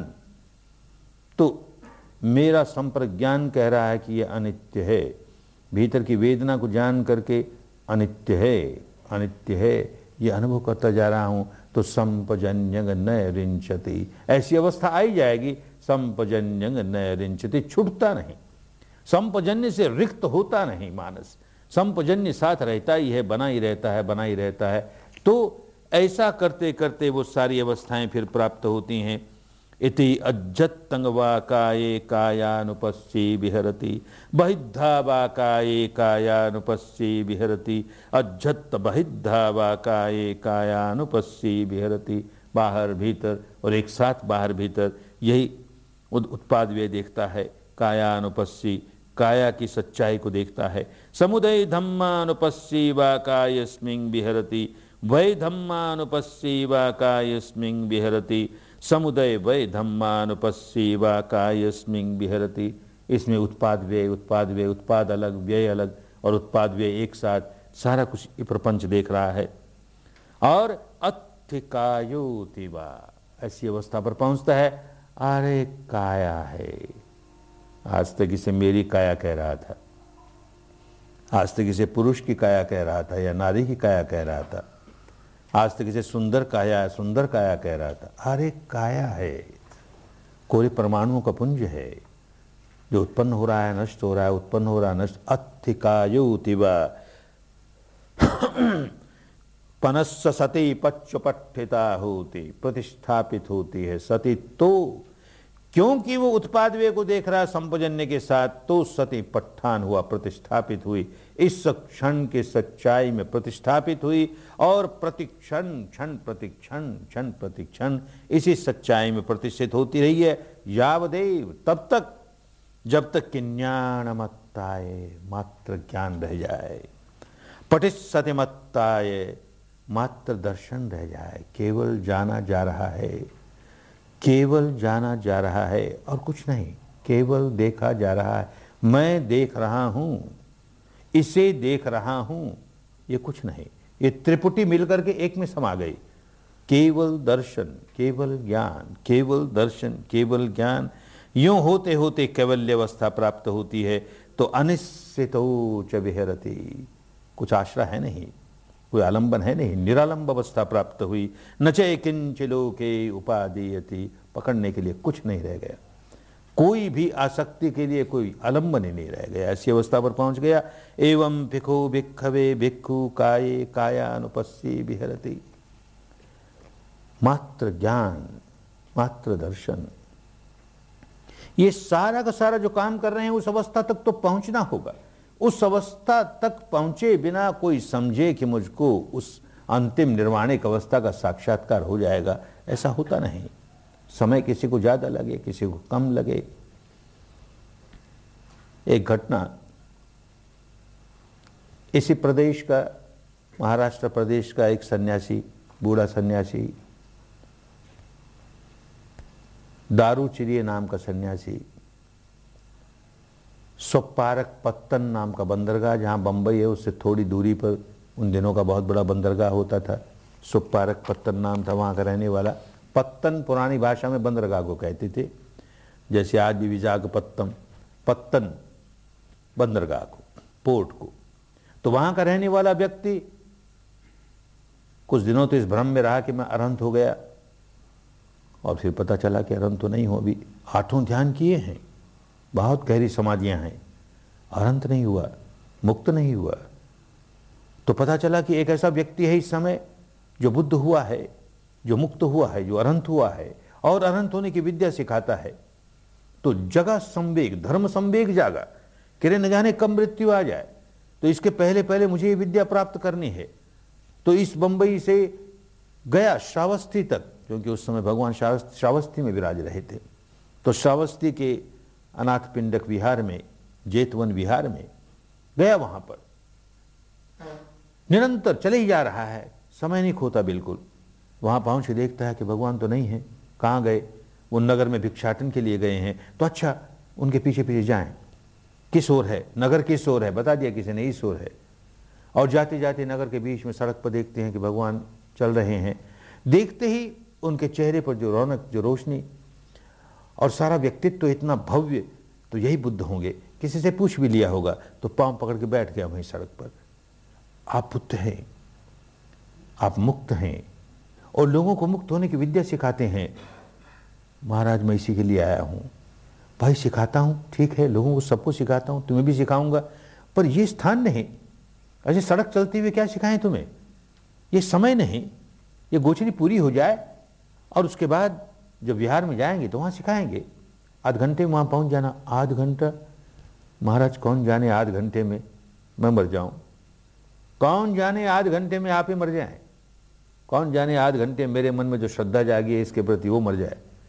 तो मेरा संप्रज्ञान कह रहा है कि यह अनित्य है। भीतर की वेदना को जान करके अनित्य है, अनित्य है ये अनुभव करता जा रहा हूं तो संपजन्यंग न रिंचति, ऐसी अवस्था आई जाएगी। संपजन्यंग न रिंचति, छूटता नहीं, संपजन्य से रिक्त होता नहीं मानस, संपजन्य साथ रहता ही है, बना ही रहता है, बना ही रहता है। तो ऐसा करते करते वो सारी अवस्थाएं फिर प्राप्त होती हैं। इति अज्जत्तंग वा काये कायानुपस्सी विहरति, बहिद्धा वा काये कायानुपस्सी विहरति, अज्जत्त बहिद्धा वा काये कायानुपस्सी विहरति। बाहर भीतर और एक साथ बाहर भीतर, यही उत्पाद व्यय देखता है, कायानुपस्सी काया की सच्चाई को देखता है। समुदय धम्मानुपस्सी वा कायस्मिन् विहरति, वै धम्मानुपस्सी वा कायस्मिन् विहरति, समुदय वै धम्मानुपस्सी वा कायस्मिन् विहरति। इसमें उत्पाद व्यय, उत्पाद व्यय, उत्पाद अलग, व्यय अलग और उत्पाद व्यय एक साथ, सारा कुछ ये प्रपंच देख रहा है। और अत्थिकायोतिवा, ऐसी अवस्था पर पहुंचता है, अरे काया है। आज तक इसे मेरी काया कह रहा था, आज तक इसे पुरुष की काया कह रहा था या नारी की काया कह रहा था, आज तक इसे सुंदर काया कह रहा था। अरे काया है, कोई परमाणुओं का पुंज है जो उत्पन्न हो रहा है, नष्ट हो रहा है, उत्पन्न हो रहा है, नष्ट। अत्थिकायोतिवा पनस्स सती पच्चपट्ठिता होती, प्रतिष्ठापित होती है सती। तो क्योंकि वो उत्पाद व्यय को देख रहा है संपजन्य के साथ, तो सती पट्ठान हुआ, प्रतिष्ठापित हुई, इस क्षण के सच्चाई में प्रतिष्ठापित हुई और प्रतिक्षण क्षण प्रतिक्षण क्षण प्रतिक्षण इसी सच्चाई में प्रतिष्ठित होती रही है। यावदेव, तब तक जब तक कि ज्ञानमत्ताये, मात्र ज्ञान रह जाए, पटिस्सतिमत्ताये, मात्र दर्शन रह जाए, केवल जाना जा रहा है, केवल जाना जा रहा है और कुछ नहीं, केवल देखा जा रहा है। मैं देख रहा हूं, इसे देख रहा हूं, ये कुछ नहीं, ये त्रिपुटी मिलकर के एक में समा गई। केवल दर्शन, केवल ज्ञान, केवल दर्शन, केवल ज्ञान, यूं होते होते कैवल्य अवस्था प्राप्त होती है। तो अनिश्चितो च विहरति, कुछ आश्रय है नहीं, कोई आलंबन है नहीं, निरालंब अवस्था प्राप्त हुई। न चे किंच लोके उपादीयति, पकड़ने के लिए कुछ नहीं रह गया, कोई भी आसक्ति के लिए कोई आलंबन ही नहीं रह गया, ऐसी अवस्था पर पहुंच गया। एवं भिखो भिक्खवे भिक्खु काये कायानुपस्सी विहरति, मात्र ज्ञान, मात्र दर्शन, ये सारा का सारा जो काम कर रहे हैं उस अवस्था तक तो पहुंचना होगा। उस अवस्था तक पहुंचे बिना कोई समझे कि मुझको उस अंतिम निर्वाणिक अवस्था का साक्षात्कार हो जाएगा, ऐसा होता नहीं। समय किसी को ज्यादा लगे, किसी को कम लगे। एक घटना इसी प्रदेश का, महाराष्ट्र प्रदेश का एक सन्यासी, बूढ़ा सन्यासी, दारूचिरिये नाम का सन्यासी, सोपारक पत्तन नाम का बंदरगाह, जहां बंबई है उससे थोड़ी दूरी पर उन दिनों का बहुत बड़ा बंदरगाह होता था, सोपारक पत्तन नाम था वहां का रहने वाला। पत्तन पुरानी भाषा में बंदरगाह को कहते थे, जैसे आज भी विशाखापत्तनम, पत्तन बंदरगाह को, पोर्ट को। तो वहां का रहने वाला व्यक्ति कुछ दिनों तो इस भ्रम में रहा कि मैं अरहंत हो गया, और फिर पता चला कि अरहंत तो नहीं हो, अभी 8 ध्यान किए हैं, बहुत गहरी समाधियां हैं, अरहंत नहीं हुआ, मुक्त नहीं हुआ। तो पता चला कि एक ऐसा व्यक्ति है इस समय जो बुद्ध हुआ है, जो मुक्त हुआ है, जो अरहंत हुआ है और अरहंत होने की विद्या सिखाता है। तो जगा संवेग, धर्म संवेग जागा कि न जाने कब मृत्यु आ जाए, तो इसके पहले पहले मुझे ये विद्या प्राप्त करनी है। तो इस बंबई से गया श्रावस्ती तक, क्योंकि उस समय भगवान श्रावस्ती में विराज रहे थे। तो श्रावस्ती के अनाथ पिंडक विहार में, जेतवन विहार में गया, वहां पर निरंतर चले ही जा रहा है, समय नहीं खोता बिल्कुल। वहां पहुंच के देखता है कि भगवान तो नहीं है, कहां गए? वो नगर में भिक्षाटन के लिए गए हैं। तो अच्छा, उनके पीछे पीछे जाएं, किस ओर है नगर, किस ओर है? बता दिया किसी ने, इस ओर है। और जाते जाते नगर के बीच में सड़क पर देखते हैं कि भगवान चल रहे हैं। देखते ही उनके चेहरे पर जो रौनक, जो रोशनी और सारा व्यक्तित्व इतना भव्य, तो यही बुद्ध होंगे। किसी से पूछ भी लिया होगा तो पांव पकड़ के बैठ गया वहीं सड़क पर। आप बुद्ध हैं, आप मुक्त हैं और लोगों को मुक्त होने की विद्या सिखाते हैं। महाराज मैं इसी के लिए आया हूं। भाई सिखाता हूं, ठीक है, लोगों को सबको सिखाता हूं, तुम्हें भी सिखाऊंगा, पर ये स्थान नहीं। ऐसे सड़क चलते हुए क्या सिखाएं तुम्हें? ये समय नहीं, ये गोचरी पूरी हो जाए और उसके बाद जब विहार में जाएंगे तो वहां सिखाएंगे। आध घंटे में वहां पहुंच जाना। आध घंटा? महाराज कौन जाने आध घंटे में मैं मर जाऊं, कौन जाने आध घंटे में आप ही मर जाएं, कौन जाने आध घंटे मेरे मन में जो श्रद्धा जागी है इसके प्रति वो मर जाए।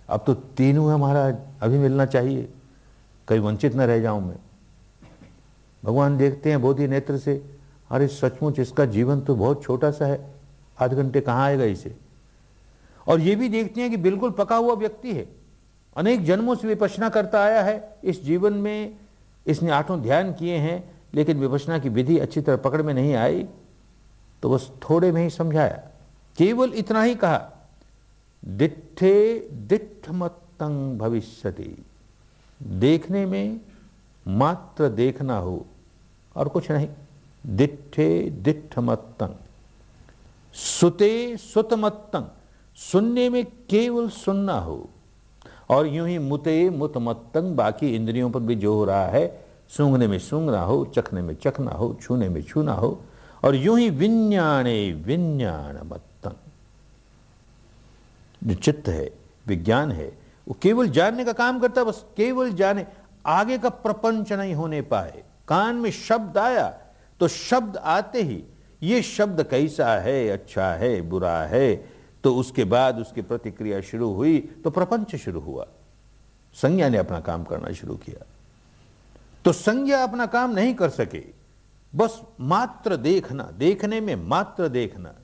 अब तो तीनों है महाराज, अभी मिलना चाहिए, कहीं वंचित न रह जाऊं मैं। भगवान देखते हैं बोधि नेत्र से, अरे सचमुच इसका जीवन तो बहुत छोटा सा है, आध घंटे कहाँ आएगा इसे। और ये भी देखते हैं कि बिल्कुल पका हुआ व्यक्ति है, अनेक जन्मों से विपश्यना करता आया है, इस जीवन में इसने 8 ध्यान किए हैं, लेकिन विपश्यना की विधि अच्छी तरह पकड़ में नहीं आई, तो बस थोड़े में ही समझाया, केवल इतना ही कहा, दिट्ठे दिट्ठमत्तं भविष्यति, देखने में मात्र देखना हो और कुछ नहीं। दिट्ठे दिट्ठमत्तं, सुते सुतमत्तं, सुनने में केवल सुनना हो। और यूं ही मुते मुतमत्तं, बाकी इंद्रियों पर भी जो हो रहा है, सूंघने में सूंघना हो, चखने में चखना हो, छूने में छूना हो। और यूं ही विज्ञाने विज्ञानमत्तं, जो चित्त है, विज्ञान है, वो केवल जानने का काम करता है, बस केवल जाने, आगे का प्रपंच नहीं होने पाए। कान में शब्द आया तो शब्द आते ही ये शब्द कैसा है, अच्छा है, बुरा है, तो उसके बाद उसकी प्रतिक्रिया शुरू हुई तो प्रपंच शुरू हुआ, संज्ञा ने अपना काम करना शुरू किया। तो संज्ञा अपना काम नहीं कर सके, बस मात्र देखना, देखने में मात्र देखना।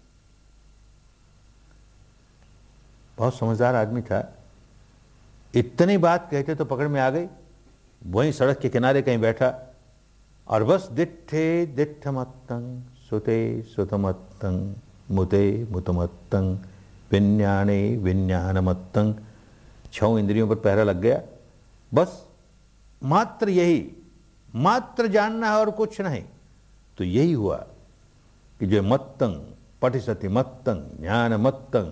बहुत समझदार आदमी था, इतनी बात कहते तो पकड़ में आ गई, वहीं सड़क के किनारे कहीं बैठा और बस दिट्ठे दिट्ठमत्तं, सुते सुतमत्तं, मुते मुतमत्तं, विज्ञाने विज्ञानमत्तं, 6 इंद्रियों पर पहरा लग गया। बस मात्र यही, मात्र जानना है और कुछ नहीं। तो यही हुआ कि जो मत्तं पठिसति मत्तं ज्ञानमत्तं,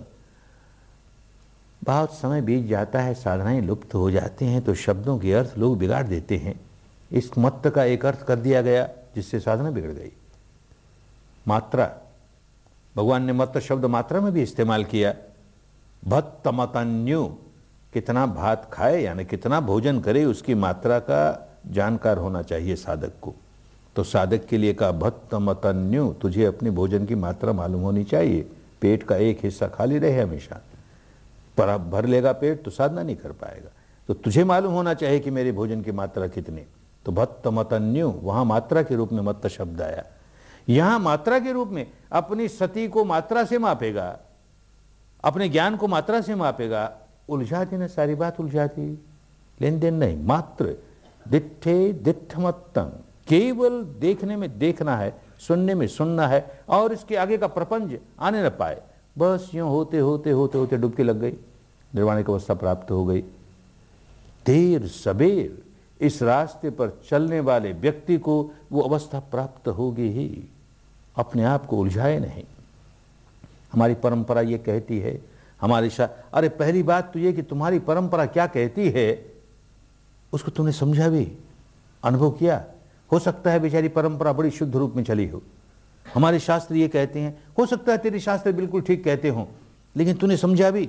बहुत समय बीत जाता है, साधनाएं लुप्त हो जाते हैं, तो शब्दों के अर्थ लोग बिगाड़ देते हैं। इस मत्त का एक अर्थ कर दिया गया जिससे साधना बिगड़ गई। मात्रा, भगवान ने मत्त शब्द मात्रा में भी इस्तेमाल किया। भत्तमतन्यु, कितना भात खाए यानी कितना भोजन करे, उसकी मात्रा का जानकार होना चाहिए साधक को। तो साधक के लिए कहा भत्तमतन्यु, तुझे अपने भोजन की मात्रा मालूम होनी चाहिए। पेट का एक हिस्सा खाली रहे हमेशा, पर अब भर लेगा पेट तो साधना नहीं कर पाएगा। तो तुझे मालूम होना चाहिए कि मेरे भोजन की मात्रा कितनी। तो भत्तमतन्यु, वहां मात्रा के रूप में मत्त शब्द आया। यहां मात्रा के रूप में अपनी सती को मात्रा से मापेगा, अपने ज्ञान को मात्रा से मापेगा, उलझा दी ना, सारी बात उलझा दी, लेन देन नहीं। मात्र दिट्ठे दिट्ठमत्तं, केवल देखने में देखना है, सुनने में सुनना है, और इसके आगे का प्रपंच आने न पाए। बस यूं होते होते होते होते डुबकी लग गई, निर्वाणिक अवस्था प्राप्त हो गई। देर सबेर इस रास्ते पर चलने वाले व्यक्ति को वो अवस्था प्राप्त होगी ही, अपने आप को उलझाए नहीं। हमारी परंपरा ये कहती है, हमारे अरे पहली बात तो ये कि तुम्हारी परंपरा क्या कहती है उसको तुमने समझा भी, अनुभव किया। हो सकता है बेचारी परंपरा बड़ी शुद्ध रूप में चली हो, हमारे शास्त्र ये कहते हैं, हो सकता है तेरे शास्त्र बिल्कुल ठीक कहते हो, लेकिन तूने समझा भी।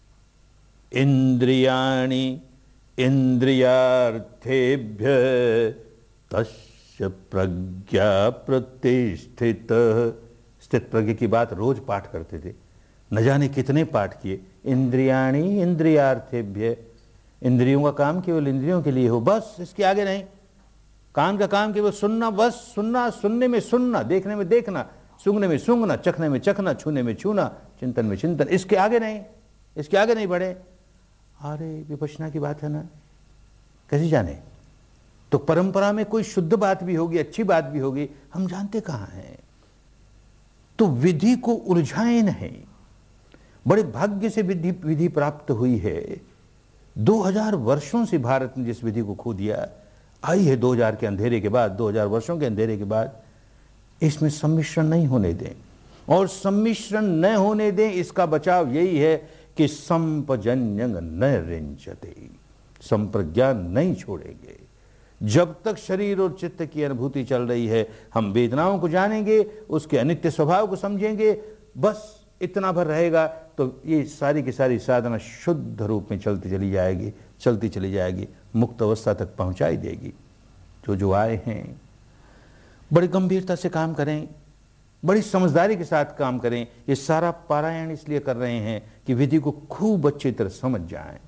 इंद्रियाणि इंद्रियार्थेभ्य तस्य प्रज्ञा प्रतिष्ठित। स्थित प्रज्ञ की बात रोज पाठ करते थे, न जाने कितने पाठ किए। इंद्रियाणि इंद्रियार्थेभ्य, इंद्रियों का काम केवल इंद्रियों के लिए हो, बस इसके आगे नहीं। कान का काम केवल सुनना, बस सुनना, सुनने में सुनना, देखने में देखना, सूंघने में सूंघना, चखने में चखना, छूने में छूना, चिंतन में चिंतन, इसके आगे नहीं, इसके आगे नहीं बढ़े। अरे विपश्यना की बात है ना, कैसे जाने। तो परंपरा में कोई शुद्ध बात भी होगी, अच्छी बात भी होगी, हम जानते कहां हैं। तो विधि को उलझाए नहीं। बड़े भाग्य से विधि प्राप्त हुई है। 2000 वर्षों से भारत ने जिस विधि को खो दिया, आई है 2000 के अंधेरे के बाद, 2000 वर्षों के अंधेरे के बाद। इसमें सम्मिश्रण नहीं होने दें, और सम्मिश्रण न होने दें, इसका बचाव यही है कि संपजन्यंग न रिंचते, संप्रज्ञान नहीं छोड़ेंगे। जब तक शरीर और चित्त की अनुभूति चल रही है, हम वेदनाओं को जानेंगे, उसके अनित्य स्वभाव को समझेंगे, बस इतना भर रहेगा तो ये सारी की सारी साधना शुद्ध रूप में चलती चली जाएगी, चलती चली जाएगी, मुक्त अवस्था तक पहुंचाई देगी। जो आए हैं बड़ी गंभीरता से काम करें, बड़ी समझदारी के साथ काम करें। ये सारा पारायण इसलिए कर रहे हैं कि विधि को खूब अच्छी तरह समझ जाएं,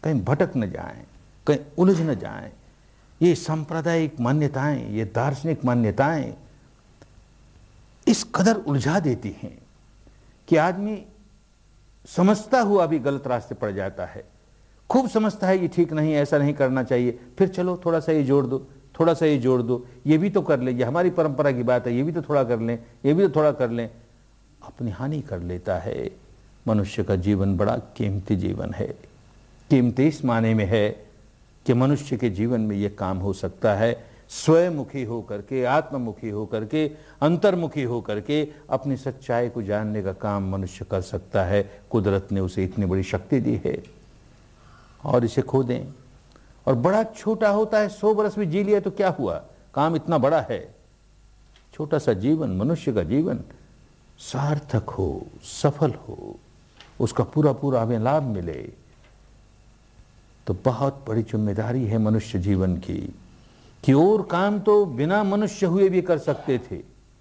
कहीं भटक न जाएं, कहीं उलझ न जाएं। ये सांप्रदायिक मान्यताएं, ये दार्शनिक मान्यताएं इस कदर उलझा देती हैं कि आदमी समझता हुआ भी गलत रास्ते पड़ जाता है। खूब समझता है ये ठीक नहीं, ऐसा नहीं करना चाहिए, फिर चलो थोड़ा सा ये जोड़ दो, थोड़ा सा ये जोड़ दो, ये भी तो कर लें, ये हमारी परंपरा की बात है, ये भी तो थोड़ा कर लें, ये भी तो थोड़ा कर लें, अपनी हानि कर लेता है। मनुष्य का जीवन बड़ा कीमती जीवन है। कीमती इस माने में है कि मनुष्य के जीवन में ये काम हो सकता है, स्वयंमुखी होकर के, आत्ममुखी होकर के, अंतर्मुखी होकर के अपनी सच्चाई को जानने का काम मनुष्य कर सकता है। कुदरत ने उसे इतनी बड़ी शक्ति दी है और इसे खो दें। और बड़ा छोटा होता है, 100 बरस भी जी लिया तो क्या हुआ, काम इतना बड़ा है। छोटा सा जीवन, मनुष्य का जीवन सार्थक हो, सफल हो, उसका पूरा पूरा हमें लाभ मिले, तो बहुत बड़ी जिम्मेदारी है मनुष्य जीवन की। कि और काम तो बिना मनुष्य हुए भी कर सकते थे,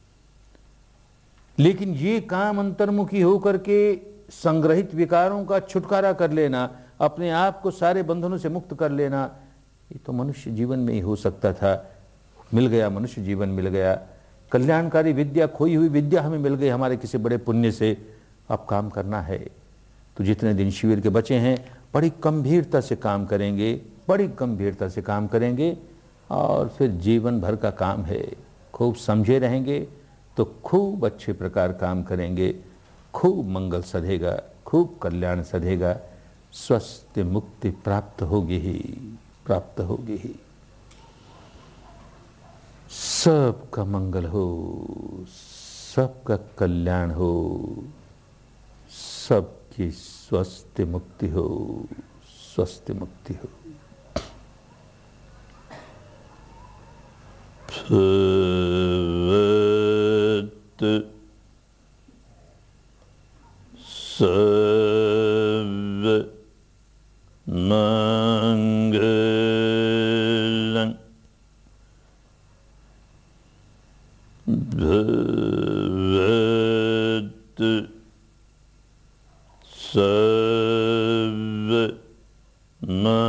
लेकिन ये काम अंतर्मुखी होकर के संग्रहित विकारों का छुटकारा कर लेना, अपने आप को सारे बंधनों से मुक्त कर लेना, ये तो मनुष्य जीवन में ही हो सकता था। मिल गया, मनुष्य जीवन मिल गया। कल्याणकारी विद्या, खोई हुई विद्या हमें मिल गई हमारे किसी बड़े पुण्य से। अब काम करना है तो जितने दिन शिविर के बचे हैं बड़ी गंभीरता से काम करेंगे, बड़ी गंभीरता से काम करेंगे, और फिर जीवन भर का काम है। खूब समझे रहेंगे तो खूब अच्छे प्रकार काम करेंगे, खूब मंगल सधेगा, खूब कल्याण सधेगा, स्वस्थ मुक्ति प्राप्त होगी ही, प्राप्त होगी ही। सबका मंगल हो, सबका कल्याण हो, सबकी स्वस्थ मुक्ति हो, स्वस्थ मुक्ति हो। सर्व मंगलं भवतु, सर्व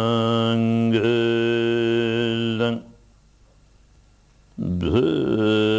मंगलं भवतु।